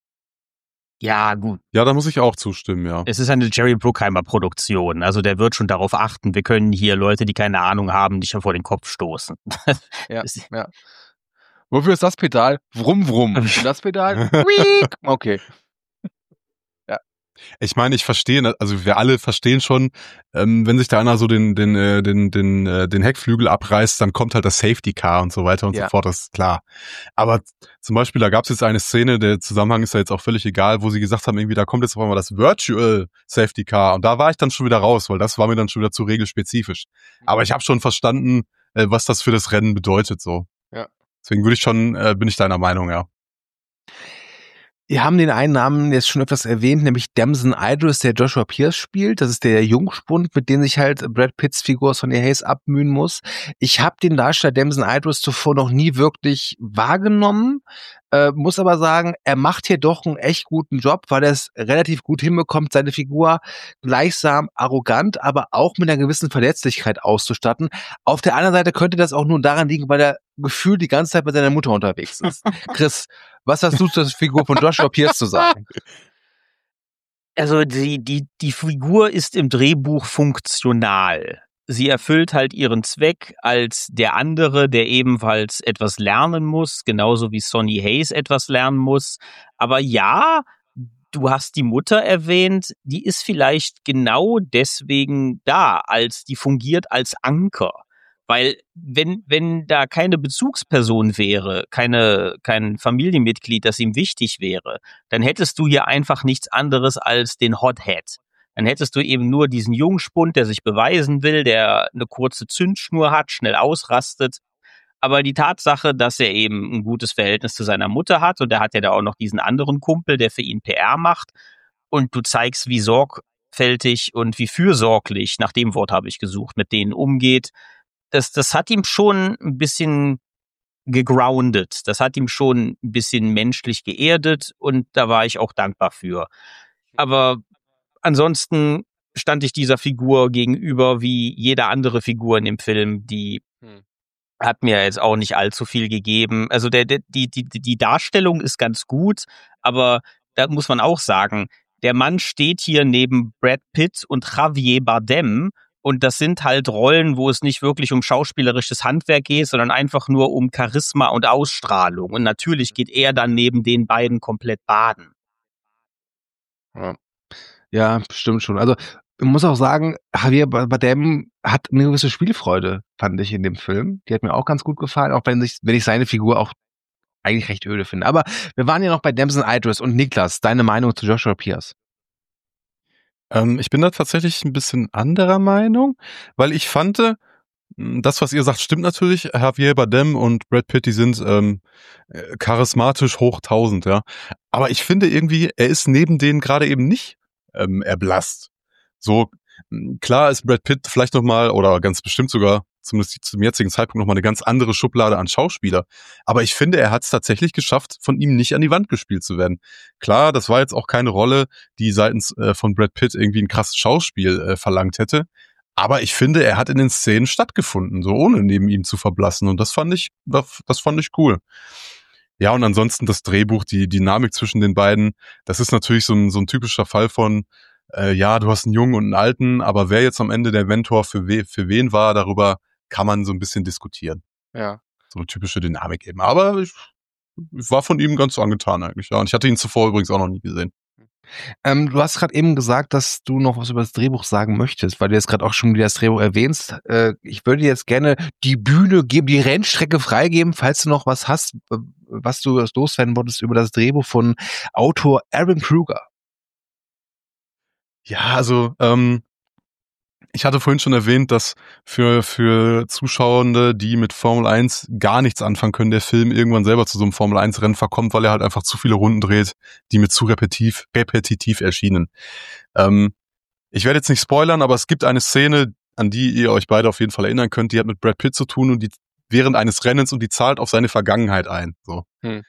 Ja, gut. Ja, da muss ich auch zustimmen, ja. Es ist eine Jerry Bruckheimer Produktion, also der wird schon darauf achten, wir können hier Leute, die keine Ahnung haben, nicht schon vor den Kopf stoßen. Ja. Wofür ist das Pedal? Wrum, wrum. Und das Pedal? Okay. Ich meine, ich verstehe, also wir alle verstehen schon, wenn sich da einer so den Heckflügel abreißt, dann kommt halt das Safety Car und so weiter und so fort, das ist klar. Aber zum Beispiel, da gab es jetzt eine Szene, der Zusammenhang ist ja jetzt auch völlig egal, wo sie gesagt haben, irgendwie, da kommt jetzt auf einmal das Virtual Safety Car und da war ich dann schon wieder raus, weil das war mir dann schon wieder zu regelspezifisch. Aber ich habe schon verstanden, was das für das Rennen bedeutet, so. Ja. Deswegen bin ich deiner Meinung, ja. Wir haben den einen Namen jetzt schon öfters erwähnt, nämlich Damson Idris, der Joshua Pierce spielt. Das ist der Jungspund, mit dem sich halt Brad Pitts Figur Sonny Hayes abmühen muss. Ich habe den Darsteller Damson Idris zuvor noch nie wirklich wahrgenommen. Muss aber sagen, er macht hier doch einen echt guten Job, weil er es relativ gut hinbekommt, seine Figur gleichsam arrogant, aber auch mit einer gewissen Verletzlichkeit auszustatten. Auf der anderen Seite könnte das auch nur daran liegen, weil er gefühlt die ganze Zeit mit seiner Mutter unterwegs ist. Chris, was hast du zur Figur von Joshua Pierce zu sagen? Also die Figur ist im Drehbuch funktional. Sie erfüllt halt ihren Zweck als der andere, der ebenfalls etwas lernen muss, genauso wie Sonny Hayes etwas lernen muss. Aber ja, du hast die Mutter erwähnt, die ist vielleicht genau deswegen da, die fungiert als Anker. Weil wenn da keine Bezugsperson wäre, kein Familienmitglied, das ihm wichtig wäre, dann hättest du hier einfach nichts anderes als den Hothead. Dann hättest du eben nur diesen Jungspund, der sich beweisen will, der eine kurze Zündschnur hat, schnell ausrastet. Aber die Tatsache, dass er eben ein gutes Verhältnis zu seiner Mutter hat, und er hat ja da auch noch diesen anderen Kumpel, der für ihn PR macht, und du zeigst, wie sorgfältig und wie fürsorglich, nach dem Wort habe ich gesucht, mit denen umgeht, das hat ihm schon ein bisschen gegroundet. Das hat ihm schon ein bisschen menschlich geerdet, und da war ich auch dankbar für. Aber ansonsten stand ich dieser Figur gegenüber wie jeder andere Figur in dem Film, die hat mir jetzt auch nicht allzu viel gegeben. Also die Darstellung ist ganz gut, aber da muss man auch sagen, der Mann steht hier neben Brad Pitt und Javier Bardem, und das sind halt Rollen, wo es nicht wirklich um schauspielerisches Handwerk geht, sondern einfach nur um Charisma und Ausstrahlung. Und natürlich geht er dann neben den beiden komplett baden. Ja, stimmt schon. Also ich muss auch sagen, Javier Bardem hat eine gewisse Spielfreude, fand ich in dem Film. Die hat mir auch ganz gut gefallen, auch wenn ich seine Figur auch eigentlich recht öde finde. Aber wir waren ja noch bei Damson Idris, und Niklas, deine Meinung zu Joshua Pierce? Ich bin da tatsächlich ein bisschen anderer Meinung, weil ich fand, das, was ihr sagt, stimmt natürlich. Javier Bardem und Brad Pitt, die sind charismatisch hoch 1000, ja. Aber ich finde irgendwie, er ist neben denen gerade eben nicht erblasst. So, klar ist Brad Pitt vielleicht nochmal, oder ganz bestimmt sogar, zumindest zum jetzigen Zeitpunkt nochmal eine ganz andere Schublade an Schauspieler. Aber ich finde, er hat es tatsächlich geschafft, von ihm nicht an die Wand gespielt zu werden. Klar, das war jetzt auch keine Rolle, die seitens von Brad Pitt irgendwie ein krasses Schauspiel verlangt hätte. Aber ich finde, er hat in den Szenen stattgefunden, so ohne neben ihm zu verblassen. Und das fand ich cool. Ja, und ansonsten das Drehbuch, die Dynamik zwischen den beiden, das ist natürlich so ein typischer Fall von, ja, du hast einen Jungen und einen Alten, aber wer jetzt am Ende der Mentor für wen war, darüber kann man so ein bisschen diskutieren. Ja. So eine typische Dynamik eben. Aber ich war von ihm ganz angetan eigentlich, ja. Und ich hatte ihn zuvor übrigens auch noch nie gesehen. Du hast gerade eben gesagt, dass du noch was über das Drehbuch sagen möchtest, weil du jetzt gerade auch schon wieder das Drehbuch erwähnst. Ich würde jetzt gerne die Bühne geben, die Rennstrecke freigeben, falls du noch was hast, was du loswerden wolltest über das Drehbuch von Autor Aaron Kruger. Ja, also ich hatte vorhin schon erwähnt, dass für Zuschauende, die mit Formel 1 gar nichts anfangen können, der Film irgendwann selber zu so einem Formel 1 Rennen verkommt, weil er halt einfach zu viele Runden dreht, die mir zu repetitiv erschienen. Ich werde jetzt nicht spoilern, aber es gibt eine Szene, an die ihr euch beide auf jeden Fall erinnern könnt, die hat mit Brad Pitt zu tun, und die während eines Rennens, und die zahlt auf seine Vergangenheit ein. So.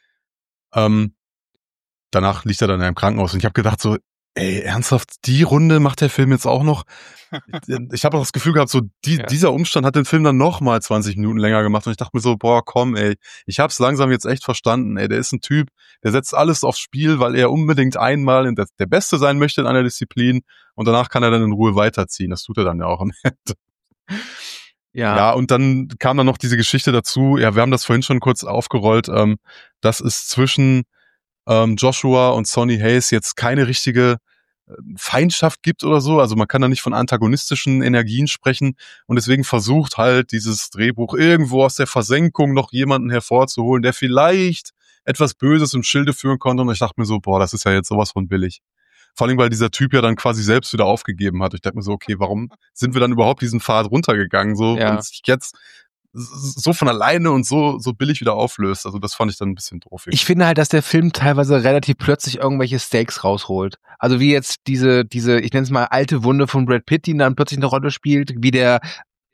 Danach liegt er dann in einem Krankenhaus, und ich habe gedacht so, ey, ernsthaft, die Runde macht der Film jetzt auch noch? Ich habe auch das Gefühl gehabt, so dieser Umstand hat den Film dann noch mal 20 Minuten länger gemacht, und ich dachte mir so, boah, komm, ey, ich hab's langsam jetzt echt verstanden, ey, der ist ein Typ, der setzt alles aufs Spiel, weil er unbedingt einmal der Beste sein möchte in einer Disziplin, und danach kann er dann in Ruhe weiterziehen. Das tut er dann ja auch am Ende. Ja, und dann kam dann noch diese Geschichte dazu, ja, wir haben das vorhin schon kurz aufgerollt, dass es zwischen Joshua und Sonny Hayes jetzt keine richtige Feindschaft gibt oder so, also man kann da nicht von antagonistischen Energien sprechen, und deswegen versucht halt dieses Drehbuch irgendwo aus der Versenkung noch jemanden hervorzuholen, der vielleicht etwas Böses im Schilde führen konnte, und ich dachte mir so, boah, das ist ja jetzt sowas von billig. Vor allem, weil dieser Typ ja dann quasi selbst wieder aufgegeben hat. Ich dachte mir so, okay, warum sind wir dann überhaupt diesen Pfad runtergegangen, so, und sich jetzt so von alleine und so billig wieder auflöst. Also das fand ich dann ein bisschen doof. Ich finde halt, dass der Film teilweise relativ plötzlich irgendwelche Stakes rausholt. Also wie jetzt diese, ich nenne es mal alte Wunde von Brad Pitt, die dann plötzlich eine Rolle spielt, wie der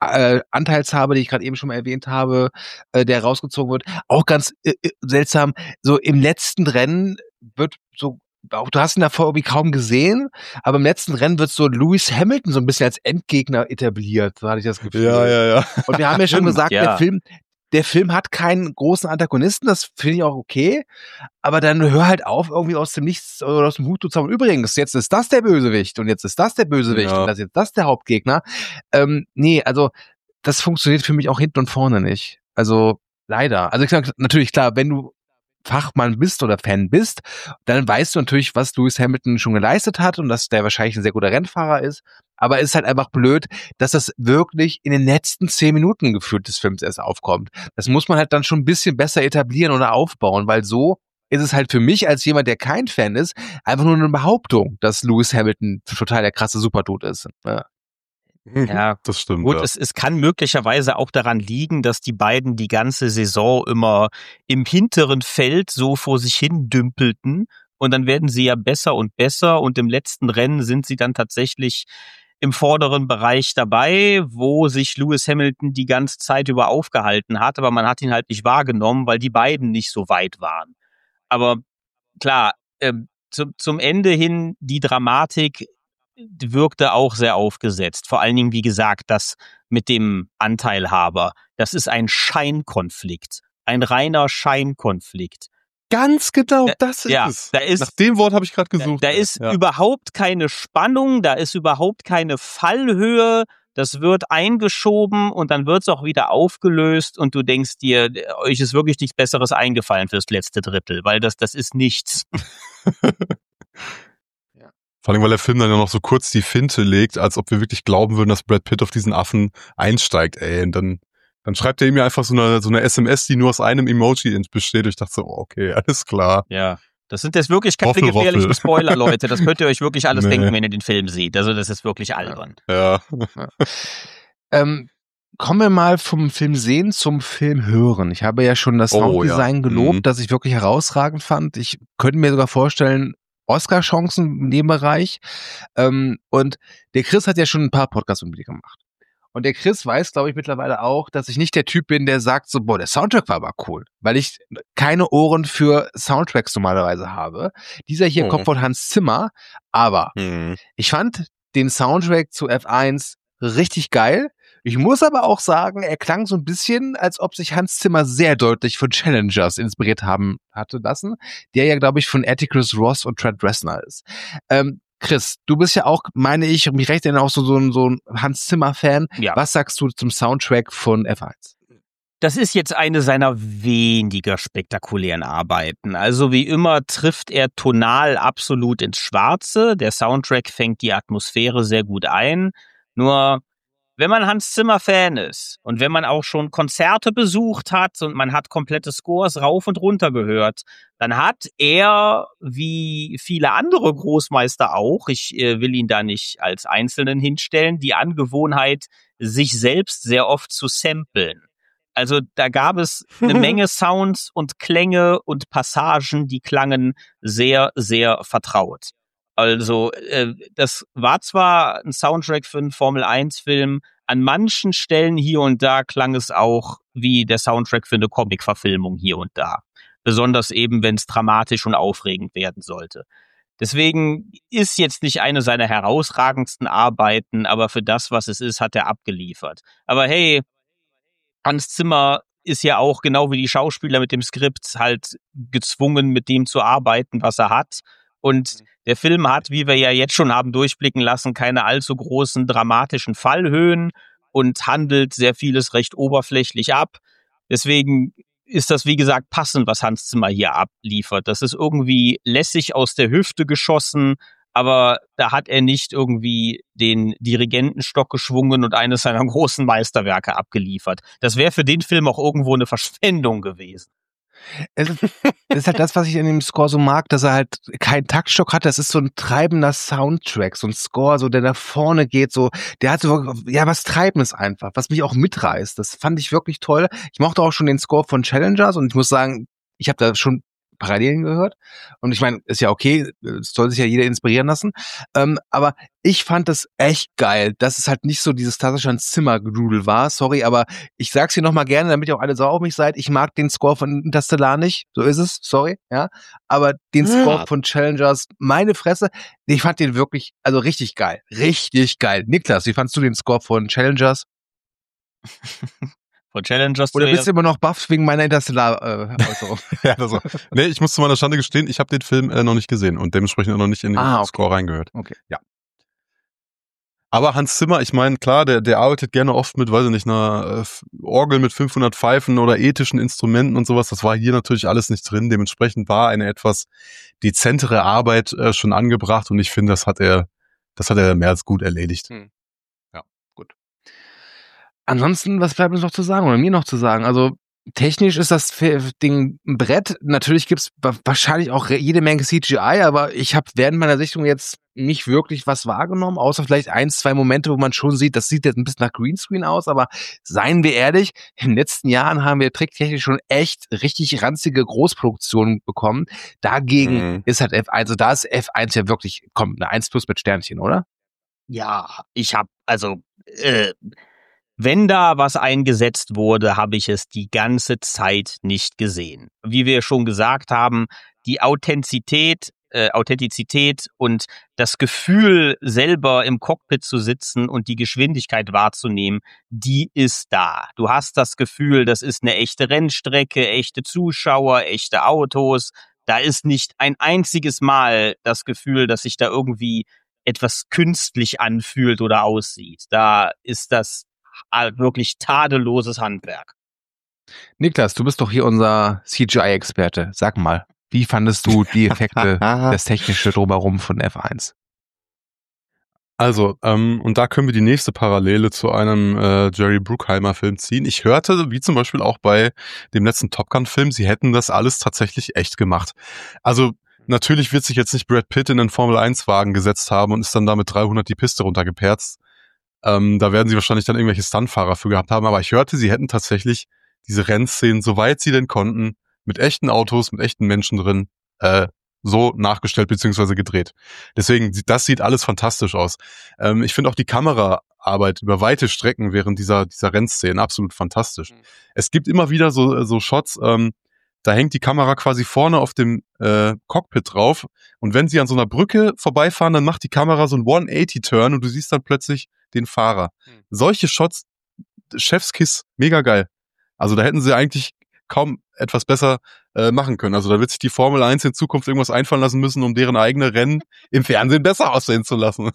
Anteilshaber, die ich gerade eben schon mal erwähnt habe, der rausgezogen wird. Auch ganz seltsam, so im letzten Rennen wird so, auch du hast ihn davor irgendwie kaum gesehen, aber im letzten Rennen wird so Lewis Hamilton so ein bisschen als Endgegner etabliert, so hatte ich das Gefühl. Ja. Und wir haben ja schon gesagt, ja. der Film hat keinen großen Antagonisten, das finde ich auch okay, aber dann hör halt auf, irgendwie aus dem Nichts oder aus dem Hut zu zaubern. Übrigens, jetzt ist das der Bösewicht und jetzt ist das der Bösewicht und das ist jetzt das der Hauptgegner. Nee, also das funktioniert für mich auch hinten und vorne nicht. Also leider. Also ich sag natürlich, klar, wenn du Fachmann bist oder Fan bist, dann weißt du natürlich, was Lewis Hamilton schon geleistet hat und dass der wahrscheinlich ein sehr guter Rennfahrer ist. Aber es ist halt einfach blöd, dass das wirklich in den letzten 10 Minuten gefühlt des Films erst aufkommt. Das muss man halt dann schon ein bisschen besser etablieren oder aufbauen, weil so ist es halt für mich als jemand, der kein Fan ist, einfach nur eine Behauptung, dass Lewis Hamilton total der krasse Superdude ist. Ja. Ja, das stimmt. gut, Ja. es kann möglicherweise auch daran liegen, dass die beiden die ganze Saison immer im hinteren Feld so vor sich hin dümpelten und dann werden sie ja besser und besser und im letzten Rennen sind sie dann tatsächlich im vorderen Bereich dabei, wo sich Lewis Hamilton die ganze Zeit über aufgehalten hat, aber man hat ihn halt nicht wahrgenommen, weil die beiden nicht so weit waren. Aber klar, zum Ende hin die Dramatik wirkte auch sehr aufgesetzt. Vor allen Dingen, wie gesagt, das mit dem Anteilhaber. Das ist ein Scheinkonflikt. Ein reiner Scheinkonflikt. Ganz genau, das ist ja, es. da ist, Nach dem Wort habe ich gerade gesucht. Da ist überhaupt keine Spannung, da ist überhaupt keine Fallhöhe. Das wird eingeschoben und dann wird es auch wieder aufgelöst und du denkst dir, euch ist wirklich nichts Besseres eingefallen fürs letzte Drittel, weil das ist nichts. Vor allem, weil der Film dann ja noch so kurz die Finte legt, als ob wir wirklich glauben würden, dass Brad Pitt auf diesen Affen einsteigt, ey. Und dann schreibt er ihm ja einfach so eine SMS, die nur aus einem Emoji besteht. Und ich dachte so, okay, alles klar. Ja. Das sind jetzt wirklich keine Roffel. gefährlichen Spoiler, Leute. Das könnt ihr euch wirklich alles denken, wenn ihr den Film seht. Also das ist wirklich albern. Ja. Kommen wir mal vom Film sehen zum Film hören. Ich habe ja schon das Sounddesign gelobt, das ich wirklich herausragend fand. Ich könnte mir sogar vorstellen, Oscar-Chancen in dem Bereich. Und der Chris hat ja schon ein paar Podcasts mit mir gemacht. Und der Chris weiß, glaube ich, mittlerweile auch, dass ich nicht der Typ bin, der sagt so, boah, der Soundtrack war aber cool. Weil ich keine Ohren für Soundtracks normalerweise habe. Dieser hier kommt von Hans Zimmer. Aber ich fand den Soundtrack zu F1 richtig geil. Ich muss aber auch sagen, er klang so ein bisschen, als ob sich Hans Zimmer sehr deutlich von Challengers inspiriert hatte lassen, der ja, glaube ich, von Atticus Ross und Trent Reznor ist. Chris, du bist ja auch, meine ich, mich recht erinnere, auch so ein Hans Zimmer-Fan. Ja. Was sagst du zum Soundtrack von F1? Das ist jetzt eine seiner weniger spektakulären Arbeiten. Also wie immer trifft er tonal absolut ins Schwarze. Der Soundtrack fängt die Atmosphäre sehr gut ein. Nur wenn man Hans Zimmer Fan ist und wenn man auch schon Konzerte besucht hat und man hat komplette Scores rauf und runter gehört, dann hat er, wie viele andere Großmeister auch, ich will ihn da nicht als Einzelnen hinstellen, die Angewohnheit, sich selbst sehr oft zu samplen. Also da gab es eine Menge Sounds und Klänge und Passagen, die klangen sehr, sehr vertraut. Also das war zwar ein Soundtrack für einen Formel-1-Film, an manchen Stellen hier und da klang es auch wie der Soundtrack für eine Comic-Verfilmung hier und da. Besonders eben, wenn es dramatisch und aufregend werden sollte. Deswegen ist jetzt nicht eine seiner herausragendsten Arbeiten, aber für das, was es ist, hat er abgeliefert. Aber hey, Hans Zimmer ist ja auch, genau wie die Schauspieler mit dem Skript, halt gezwungen, mit dem zu arbeiten, was er hat. Und der Film hat, wie wir ja jetzt schon haben durchblicken lassen, keine allzu großen dramatischen Fallhöhen und handelt sehr vieles recht oberflächlich ab. Deswegen ist das, wie gesagt, passend, was Hans Zimmer hier abliefert. Das ist irgendwie lässig aus der Hüfte geschossen, aber da hat er nicht irgendwie den Dirigentenstock geschwungen und eines seiner großen Meisterwerke abgeliefert. Das wäre für den Film auch irgendwo eine Verschwendung gewesen. Das ist halt das, was ich an dem Score so mag, dass er halt keinen Taktstock hat. Das ist so ein treibender Soundtrack, so ein Score, so der nach vorne geht, so, der hat so, ja, was Treibendes einfach, was mich auch mitreißt. Das fand ich wirklich toll. Ich mochte auch schon den Score von Challengers und ich muss sagen, ich habe da schon Parallelen gehört. Und ich meine, ist ja okay, es soll sich ja jeder inspirieren lassen. Aber ich fand das echt geil, dass es halt nicht so dieses klassische Zimmergedudel war. Sorry, aber ich sag's hier nochmal gerne, damit ihr auch alle sauer auf mich seid. Ich mag den Score von Interstellar nicht. So ist es. Sorry, ja. Aber den Score von Challengers, meine Fresse, ich fand den wirklich, also richtig geil. Richtig geil. Niklas, wie fandst du den Score von Challengers? Von Challengers Oder bist du immer noch baff wegen meiner Interstellar-Äußerung? Ja, also, nee, ich muss zu meiner Schande gestehen, ich habe den Film noch nicht gesehen und dementsprechend auch noch nicht in den Score reingehört. Okay. Ja. Aber Hans Zimmer, ich meine, klar, der arbeitet gerne oft mit, weiß ich nicht, einer Orgel mit 500 Pfeifen oder ethischen Instrumenten und sowas. Das war hier natürlich alles nicht drin. Dementsprechend war eine etwas dezentere Arbeit schon angebracht und ich finde, das hat er mehr als gut erledigt. Ja, gut. Ansonsten, was bleibt uns noch zu sagen oder mir noch zu sagen? Also technisch ist das Ding ein Brett. Natürlich gibt's wahrscheinlich auch jede Menge CGI, aber ich habe während meiner Sichtung jetzt nicht wirklich was wahrgenommen, außer vielleicht 1, 2 Momente, wo man schon sieht, das sieht jetzt ein bisschen nach Greenscreen aus, aber seien wir ehrlich, in den letzten Jahren haben wir tricktechnisch schon echt richtig ranzige Großproduktionen bekommen. Dagegen ist halt F1, also da ist F1 ja wirklich, kommt eine 1+ mit Sternchen, oder? Ja, ich habe, also, wenn da was eingesetzt wurde, habe ich es die ganze Zeit nicht gesehen. Wie wir schon gesagt haben, die Authentizität und das Gefühl, selber im Cockpit zu sitzen und die Geschwindigkeit wahrzunehmen, die ist da. Du hast das Gefühl, das ist eine echte Rennstrecke, echte Zuschauer, echte Autos. Da ist nicht ein einziges Mal das Gefühl, dass sich da irgendwie etwas künstlich anfühlt oder aussieht. Da ist das wirklich tadelloses Handwerk. Niklas, du bist doch hier unser CGI-Experte. Sag mal, wie fandest du die Effekte, das technische Drumherum von F1? Also, und da können wir die nächste Parallele zu einem Jerry Bruckheimer-Film ziehen. Ich hörte, wie zum Beispiel auch bei dem letzten Top Gun-Film, sie hätten das alles tatsächlich echt gemacht. Also, natürlich wird sich jetzt nicht Brad Pitt in einen Formel-1-Wagen gesetzt haben und ist dann damit 300 die Piste runtergeperzt. Da werden sie wahrscheinlich dann irgendwelche Stuntfahrer für gehabt haben, aber ich hörte, sie hätten tatsächlich diese Rennszenen, soweit sie denn konnten, mit echten Autos, mit echten Menschen drin, so nachgestellt bzw. gedreht. Deswegen, das sieht alles fantastisch aus. Ich finde auch die Kameraarbeit über weite Strecken während dieser Rennszenen absolut fantastisch. Es gibt immer wieder so Shots, da hängt die Kamera quasi vorne auf dem Cockpit drauf und wenn sie an so einer Brücke vorbeifahren, dann macht die Kamera so einen 180-Turn und du siehst dann plötzlich den Fahrer. Solche Shots, Chefskiss, mega geil. Also da hätten sie eigentlich kaum etwas besser machen können. Also da wird sich die Formel 1 in Zukunft irgendwas einfallen lassen müssen, um deren eigene Rennen im Fernsehen besser aussehen zu lassen.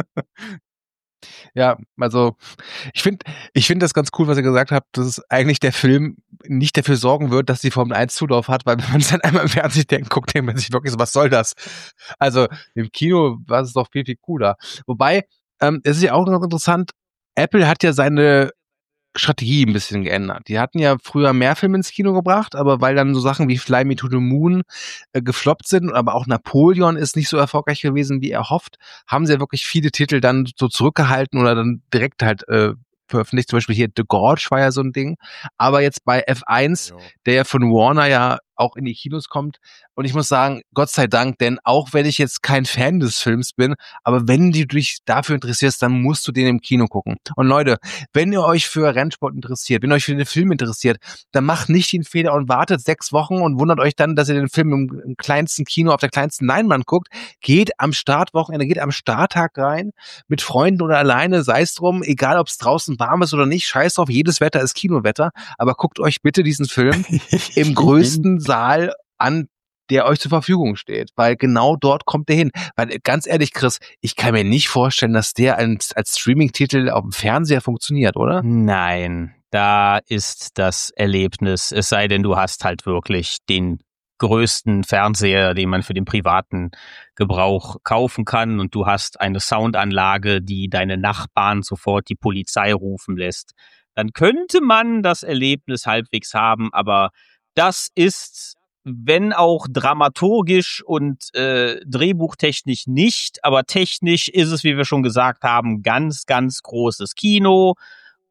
Ja, also ich finde das ganz cool, was ihr gesagt habt, dass eigentlich der Film nicht dafür sorgen wird, dass die Formel 1 Zulauf hat, weil wenn man es dann einmal im Fernsehen guckt, denkt man sich wirklich so, was soll das? Also im Kino war es doch viel, viel cooler. Wobei, es ist ja auch noch interessant, Apple hat ja seine Strategie ein bisschen geändert. Die hatten ja früher mehr Filme ins Kino gebracht, aber weil dann so Sachen wie Fly Me to the Moon gefloppt sind, aber auch Napoleon ist nicht so erfolgreich gewesen, wie erhofft, haben sie ja wirklich viele Titel dann so zurückgehalten oder dann direkt halt veröffentlicht. Zum Beispiel hier The Gorge war ja so ein Ding. Aber jetzt bei F1, der ja von Warner ja auch in die Kinos kommt. Und ich muss sagen, Gott sei Dank, denn auch wenn ich jetzt kein Fan des Films bin, aber wenn du dich dafür interessierst, dann musst du den im Kino gucken. Und Leute, wenn ihr euch für Rennsport interessiert, wenn ihr euch für den Film interessiert, dann macht nicht den Fehler und wartet 6 Wochen und wundert euch dann, dass ihr den Film im kleinsten Kino auf der kleinsten Leinwand guckt. Geht am Startwochenende, geht am Starttag rein, mit Freunden oder alleine, sei es drum, egal ob es draußen warm ist oder nicht, scheiß drauf, jedes Wetter ist Kinowetter, aber guckt euch bitte diesen Film im größten Saal an, der euch zur Verfügung steht, weil genau dort kommt der hin. Weil ganz ehrlich, Chris, ich kann mir nicht vorstellen, dass der als Streaming-Titel auf dem Fernseher funktioniert, oder? Nein, da ist das Erlebnis, es sei denn, du hast halt wirklich den größten Fernseher, den man für den privaten Gebrauch kaufen kann und du hast eine Soundanlage, die deine Nachbarn sofort die Polizei rufen lässt. Dann könnte man das Erlebnis halbwegs haben, aber das ist, wenn auch dramaturgisch und drehbuchtechnisch nicht, aber technisch ist es, wie wir schon gesagt haben, ganz, ganz großes Kino.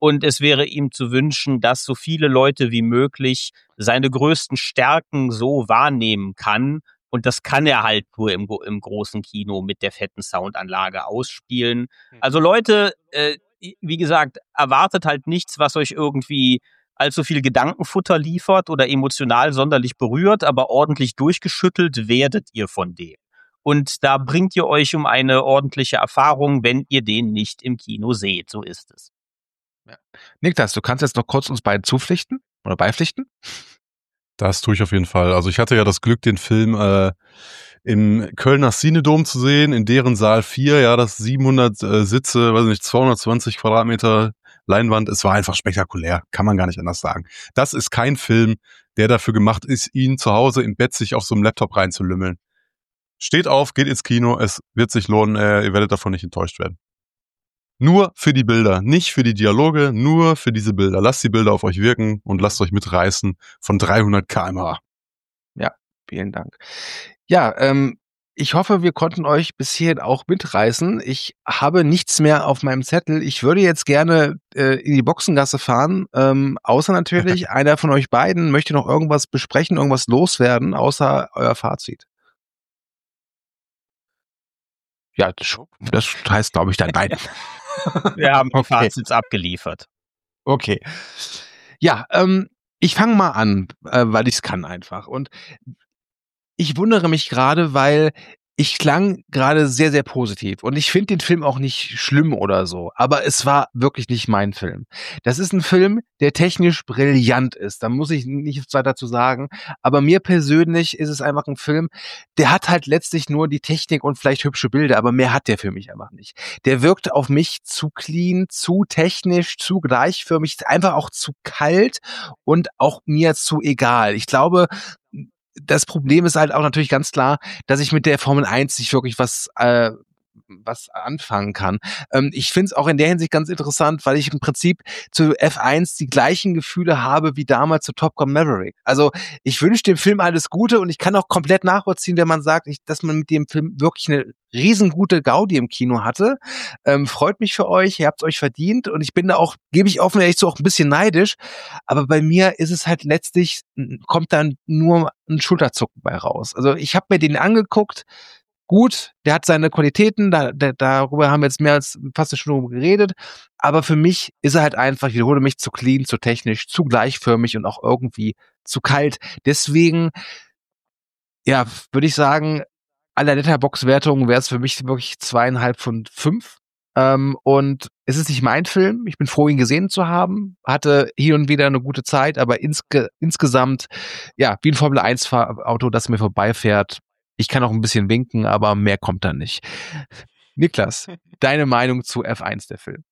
Und es wäre ihm zu wünschen, dass so viele Leute wie möglich seine größten Stärken so wahrnehmen kann. Und das kann er halt nur im großen Kino mit der fetten Soundanlage ausspielen. Also Leute, wie gesagt, erwartet halt nichts, was euch irgendwie allzu viel Gedankenfutter liefert oder emotional sonderlich berührt, aber ordentlich durchgeschüttelt werdet ihr von dem. Und da bringt ihr euch um eine ordentliche Erfahrung, wenn ihr den nicht im Kino seht. So ist es. Ja. Niklas, du kannst jetzt noch kurz uns beiden zupflichten oder beipflichten? Das tue ich auf jeden Fall. Also ich hatte ja das Glück, den Film im Kölner Cinedom zu sehen, in deren Saal 4, ja, das 700 Sitze, weiß nicht, 220 Quadratmeter Leinwand. Es war einfach spektakulär, kann man gar nicht anders sagen. Das ist kein Film, der dafür gemacht ist, ihn zu Hause im Bett sich auf so einem Laptop reinzulümmeln. Steht auf, geht ins Kino, es wird sich lohnen, ihr werdet davon nicht enttäuscht werden. Nur für die Bilder, nicht für die Dialoge, nur für diese Bilder. Lasst die Bilder auf euch wirken und lasst euch mitreißen von 300 km/h. Ja, vielen Dank. Ja, ich hoffe, wir konnten euch bis hierhin auch mitreißen. Ich habe nichts mehr auf meinem Zettel. Ich würde jetzt gerne in die Boxengasse fahren, außer natürlich einer von euch beiden möchte noch irgendwas besprechen, irgendwas loswerden, außer euer Fazit. Ja, das heißt, glaube ich, dann nein. Wir haben die Okay. Fazits abgeliefert. Okay. Ja, ich fange mal an, weil ich es kann einfach. Und ich wundere mich gerade, weil ich klang gerade sehr, sehr positiv. Und ich finde den Film auch nicht schlimm oder so. Aber es war wirklich nicht mein Film. Das ist ein Film, der technisch brillant ist. Da muss ich nichts weiter zu sagen. Aber mir persönlich ist es einfach ein Film, der hat halt letztlich nur die Technik und vielleicht hübsche Bilder. Aber mehr hat der für mich einfach nicht. Der wirkt auf mich zu clean, zu technisch, zu gleichförmig, einfach auch zu kalt und auch mir zu egal. Ich glaube, das Problem ist halt auch natürlich ganz klar, dass ich mit der Formel 1 nicht wirklich was anfangen kann. Ich finde es auch in der Hinsicht ganz interessant, weil ich im Prinzip zu F1 die gleichen Gefühle habe wie damals zu Top Gun Maverick. Also ich wünsche dem Film alles Gute und ich kann auch komplett nachvollziehen, wenn man sagt, dass man mit dem Film wirklich eine riesengute Gaudi im Kino hatte. Freut mich für euch, ihr habt es euch verdient und ich bin da auch, gebe ich offen ehrlich zu, auch ein bisschen neidisch, aber bei mir ist es halt letztlich, kommt dann nur ein Schulterzucken bei raus. Also ich habe mir den angeguckt, gut, der hat seine Qualitäten, darüber haben wir jetzt mehr als fast eine Stunde geredet, aber für mich ist er halt einfach, ich wiederhole mich, zu clean, zu technisch, zu gleichförmig und auch irgendwie zu kalt. Deswegen, ja, würde ich sagen, aller Letterboxd-Wertungen wäre es für mich wirklich 2,5 von 5. Und es ist nicht mein Film. Ich bin froh, ihn gesehen zu haben. Hatte hier und wieder eine gute Zeit, aber insgesamt, ja, wie ein Formel-1-Auto, das mir vorbeifährt. Ich kann auch ein bisschen winken, aber mehr kommt da nicht. Niklas, deine Meinung zu F1, der Film?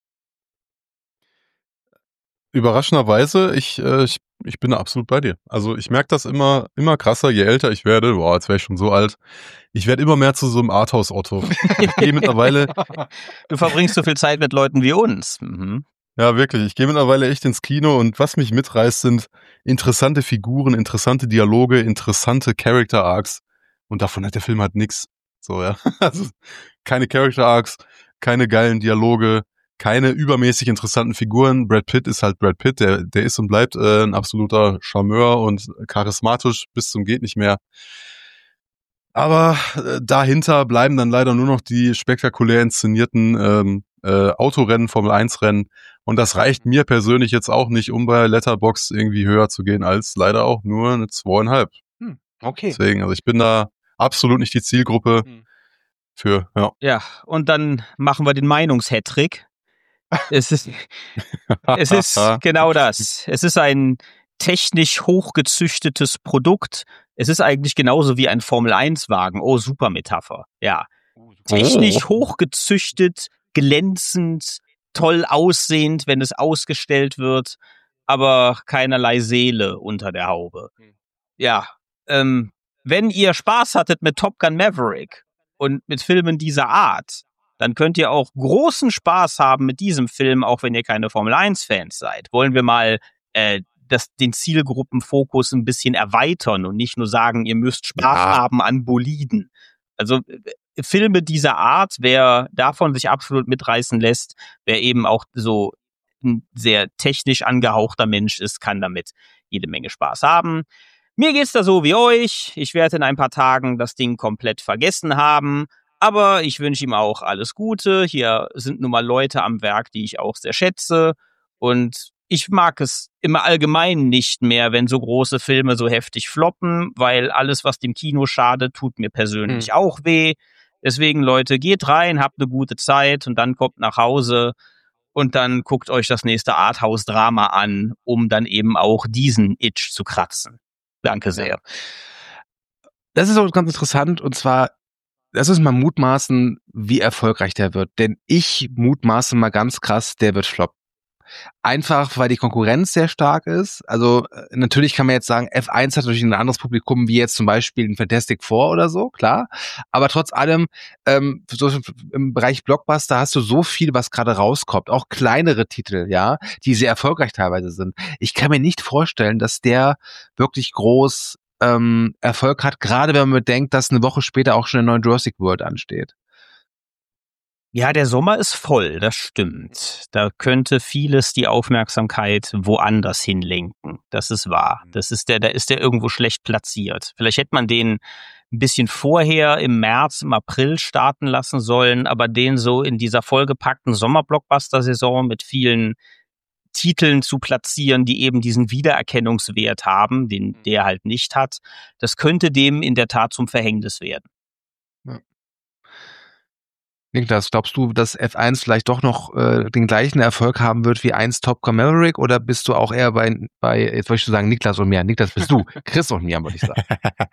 Überraschenderweise, ich bin da absolut bei dir. Also ich merke das immer krasser, je älter ich werde. Boah, jetzt wäre ich schon so alt. Ich werde immer mehr zu so einem Arthouse-Otto. Ich gehe mittlerweile. Du verbringst so viel Zeit mit Leuten wie uns. Mhm. Ja, wirklich. Ich gehe mittlerweile echt ins Kino und was mich mitreißt, sind interessante Figuren, interessante Dialoge, interessante Character-Arcs. Und davon hat der Film halt nix. So, ja. Also keine Character-Arcs, keine geilen Dialoge, keine übermäßig interessanten Figuren. Brad Pitt ist halt Brad Pitt, der ist und bleibt ein absoluter Charmeur und charismatisch bis zum geht nicht mehr. Aber dahinter bleiben dann leider nur noch die spektakulär inszenierten Autorennen, Formel-1-Rennen. Und das reicht mir persönlich jetzt auch nicht, um bei Letterboxd irgendwie höher zu gehen als leider auch nur eine 2,5. Okay. Deswegen, also ich bin da absolut nicht die Zielgruppe für, ja. Ja, und dann machen wir den Meinungshattrick. Es ist genau das. Es ist ein technisch hochgezüchtetes Produkt. Es ist eigentlich genauso wie ein Formel-1-Wagen. Oh, super Metapher. Ja. Technisch hochgezüchtet, glänzend, toll aussehend, wenn es ausgestellt wird, aber keinerlei Seele unter der Haube. Ja, wenn ihr Spaß hattet mit Top Gun Maverick und mit Filmen dieser Art, dann könnt ihr auch großen Spaß haben mit diesem Film, auch wenn ihr keine Formel-1-Fans seid. Wollen wir mal den Zielgruppenfokus ein bisschen erweitern und nicht nur sagen, ihr müsst Spaß haben an Boliden. Also Filme dieser Art, wer davon sich absolut mitreißen lässt, wer eben auch so ein sehr technisch angehauchter Mensch ist, kann damit jede Menge Spaß haben. Mir geht's da so wie euch. Ich werde in ein paar Tagen das Ding komplett vergessen haben. Aber ich wünsche ihm auch alles Gute. Hier sind nun mal Leute am Werk, die ich auch sehr schätze. Und ich mag es im Allgemeinen nicht mehr, wenn so große Filme so heftig floppen, weil alles, was dem Kino schadet, tut mir persönlich auch weh. Deswegen, Leute, geht rein, habt eine gute Zeit und dann kommt nach Hause und dann guckt euch das nächste Arthouse-Drama an, um dann eben auch diesen Itch zu kratzen. Danke sehr. Das ist auch ganz interessant und zwar, das ist mal mutmaßen, wie erfolgreich der wird. Denn ich mutmaße mal ganz krass, der wird floppen. Einfach, weil die Konkurrenz sehr stark ist. Also natürlich kann man jetzt sagen, F1 hat natürlich ein anderes Publikum, wie jetzt zum Beispiel ein Fantastic Four oder so, klar. Aber trotz allem, so im Bereich Blockbuster hast du so viel, was gerade rauskommt. Auch kleinere Titel, ja, die sehr erfolgreich teilweise sind. Ich kann mir nicht vorstellen, dass der wirklich groß Erfolg hat, gerade wenn man bedenkt, dass eine Woche später auch schon der neue Jurassic World ansteht. Ja, der Sommer ist voll, das stimmt. Da könnte vieles die Aufmerksamkeit woanders hinlenken. Das ist wahr. Da ist der irgendwo schlecht platziert. Vielleicht hätte man den ein bisschen vorher im März, im April starten lassen sollen, aber den so in dieser vollgepackten Sommer-Blockbuster-Saison mit vielen Titeln zu platzieren, die eben diesen Wiedererkennungswert haben, den der halt nicht hat, das könnte dem in der Tat zum Verhängnis werden. Niklas, glaubst du, dass F1 vielleicht doch noch den gleichen Erfolg haben wird wie 1 Top Gun Maverick oder bist du auch eher bei jetzt wollte ich schon sagen, Niklas und mir. Niklas bist du, Chris und mir, würde ich sagen.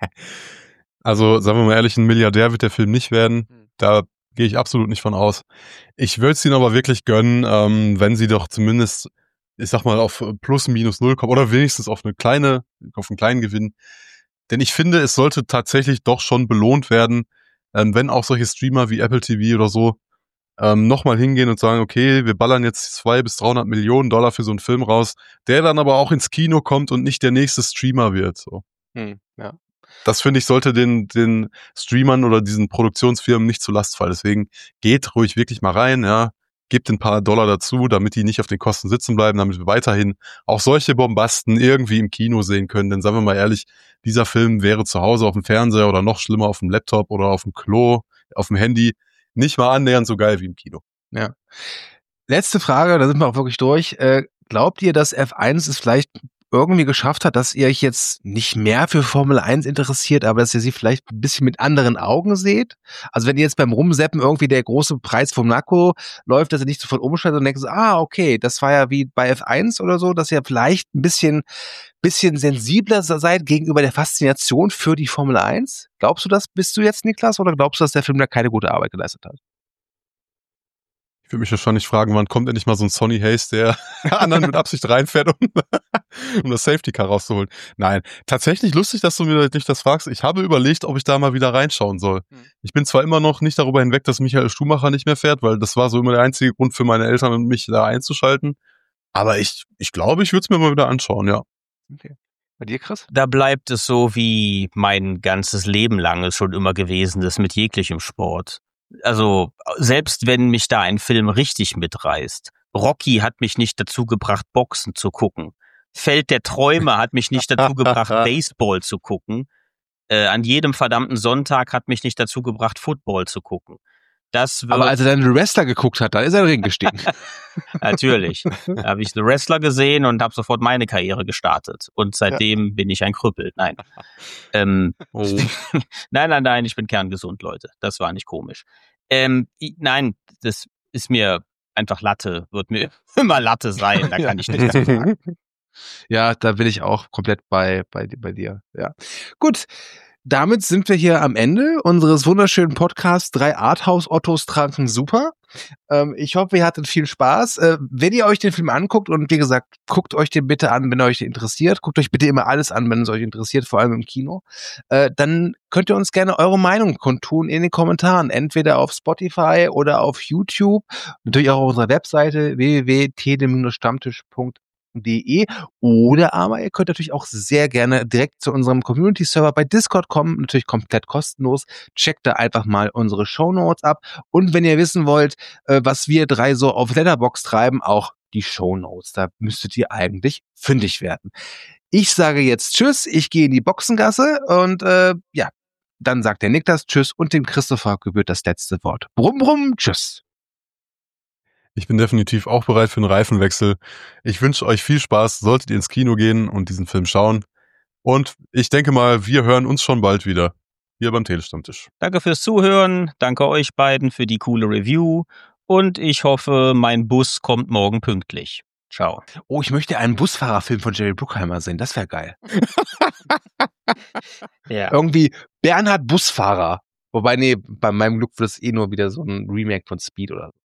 Also, sagen wir mal ehrlich, ein Milliardär wird der Film nicht werden. Da gehe ich absolut nicht von aus. Ich würde es ihnen aber wirklich gönnen, wenn sie doch zumindest, ich sag mal, auf plus minus null kommen oder wenigstens auf einen kleinen Gewinn. Denn ich finde, es sollte tatsächlich doch schon belohnt werden, wenn auch solche Streamer wie Apple TV oder so nochmal hingehen und sagen, okay, wir ballern jetzt 200 bis 300 Millionen Dollar für so einen Film raus, der dann aber auch ins Kino kommt und nicht der nächste Streamer wird. So. Ja. Das, finde ich, sollte den Streamern oder diesen Produktionsfirmen nicht zur Last fallen. Deswegen geht ruhig wirklich mal rein, ja, gebt ein paar Dollar dazu, damit die nicht auf den Kosten sitzen bleiben, damit wir weiterhin auch solche Bombasten irgendwie im Kino sehen können. Denn sagen wir mal ehrlich, dieser Film wäre zu Hause auf dem Fernseher oder noch schlimmer auf dem Laptop oder auf dem Klo, auf dem Handy nicht mal annähernd so geil wie im Kino. Ja. Letzte Frage, da sind wir auch wirklich durch. Glaubt ihr, dass F1 es vielleicht irgendwie geschafft hat, dass ihr euch jetzt nicht mehr für Formel 1 interessiert, aber dass ihr sie vielleicht ein bisschen mit anderen Augen seht? Also wenn ihr jetzt beim Rumseppen irgendwie der große Preis vom Monaco läuft, dass ihr nicht sofort umschaltet und denkt so, okay, das war ja wie bei F1 oder so, dass ihr vielleicht ein bisschen sensibler seid gegenüber der Faszination für die Formel 1? Glaubst du das, bist du jetzt, Niklas, oder glaubst du, dass der Film da keine gute Arbeit geleistet hat? Ich würde mich wahrscheinlich fragen, wann kommt endlich mal so ein Sonny Hayes, der anderen mit Absicht reinfährt, um das Safety Car rauszuholen. Nein, tatsächlich lustig, dass du mir nicht das fragst. Ich habe überlegt, ob ich da mal wieder reinschauen soll. Ich bin zwar immer noch nicht darüber hinweg, dass Michael Schumacher nicht mehr fährt, weil das war so immer der einzige Grund für meine Eltern und mich da einzuschalten. Aber ich glaube, ich würde es mir mal wieder anschauen, ja. Okay. Bei dir, Chris? Da bleibt es so, wie mein ganzes Leben lang es schon immer gewesen ist mit jeglichem Sport. Also selbst wenn mich da ein Film richtig mitreißt, Rocky hat mich nicht dazu gebracht, Boxen zu gucken. Feld der Träume hat mich nicht dazu gebracht, Baseball zu gucken. An jedem verdammten Sonntag hat mich nicht dazu gebracht, Football zu gucken. Aber als er dann The Wrestler geguckt hat, da ist er in den Ring gestiegen. Natürlich. Da habe ich The Wrestler gesehen und habe sofort meine Karriere gestartet. Und seitdem bin ich ein Krüppel. Nein. Nein, ich bin kerngesund, Leute. Das war nicht komisch. Nein, das ist mir einfach Latte. Wird mir immer Latte sein. Da kann ich nichts sagen. Ja, da bin ich auch komplett bei dir. Ja. Gut. Damit sind wir hier am Ende unseres wunderschönen Podcasts 3 Arthouse-Ottos tranken super. Ich hoffe, ihr hattet viel Spaß. Wenn ihr euch den Film anguckt und wie gesagt, guckt euch den bitte an, wenn euch interessiert. Guckt euch bitte immer alles an, wenn es euch interessiert, vor allem im Kino. Dann könnt ihr uns gerne eure Meinung kundtun in den Kommentaren. Entweder auf Spotify oder auf YouTube. Natürlich auch auf unserer Webseite www.tele-stammtisch.de oder aber ihr könnt natürlich auch sehr gerne direkt zu unserem Community-Server bei Discord kommen, natürlich komplett kostenlos. Checkt da einfach mal unsere Shownotes ab und wenn ihr wissen wollt, was wir drei so auf Letterboxd treiben, auch die Shownotes. Da müsstet ihr eigentlich fündig werden. Ich sage jetzt Tschüss, ich gehe in die Boxengasse und dann sagt der Niklas Tschüss und dem Christopher gebührt das letzte Wort. Brumm, brumm, Tschüss. Ich bin definitiv auch bereit für einen Reifenwechsel. Ich wünsche euch viel Spaß, solltet ihr ins Kino gehen und diesen Film schauen. Und ich denke mal, wir hören uns schon bald wieder hier beim Telestammtisch. Danke fürs Zuhören, danke euch beiden für die coole Review und ich hoffe, mein Bus kommt morgen pünktlich. Ciao. Oh, ich möchte einen Busfahrerfilm von Jerry Bruckheimer sehen, das wäre geil. Ja. Irgendwie Bernhard Busfahrer. Wobei, nee, bei meinem Glück wird es nur wieder so ein Remake von Speed oder so.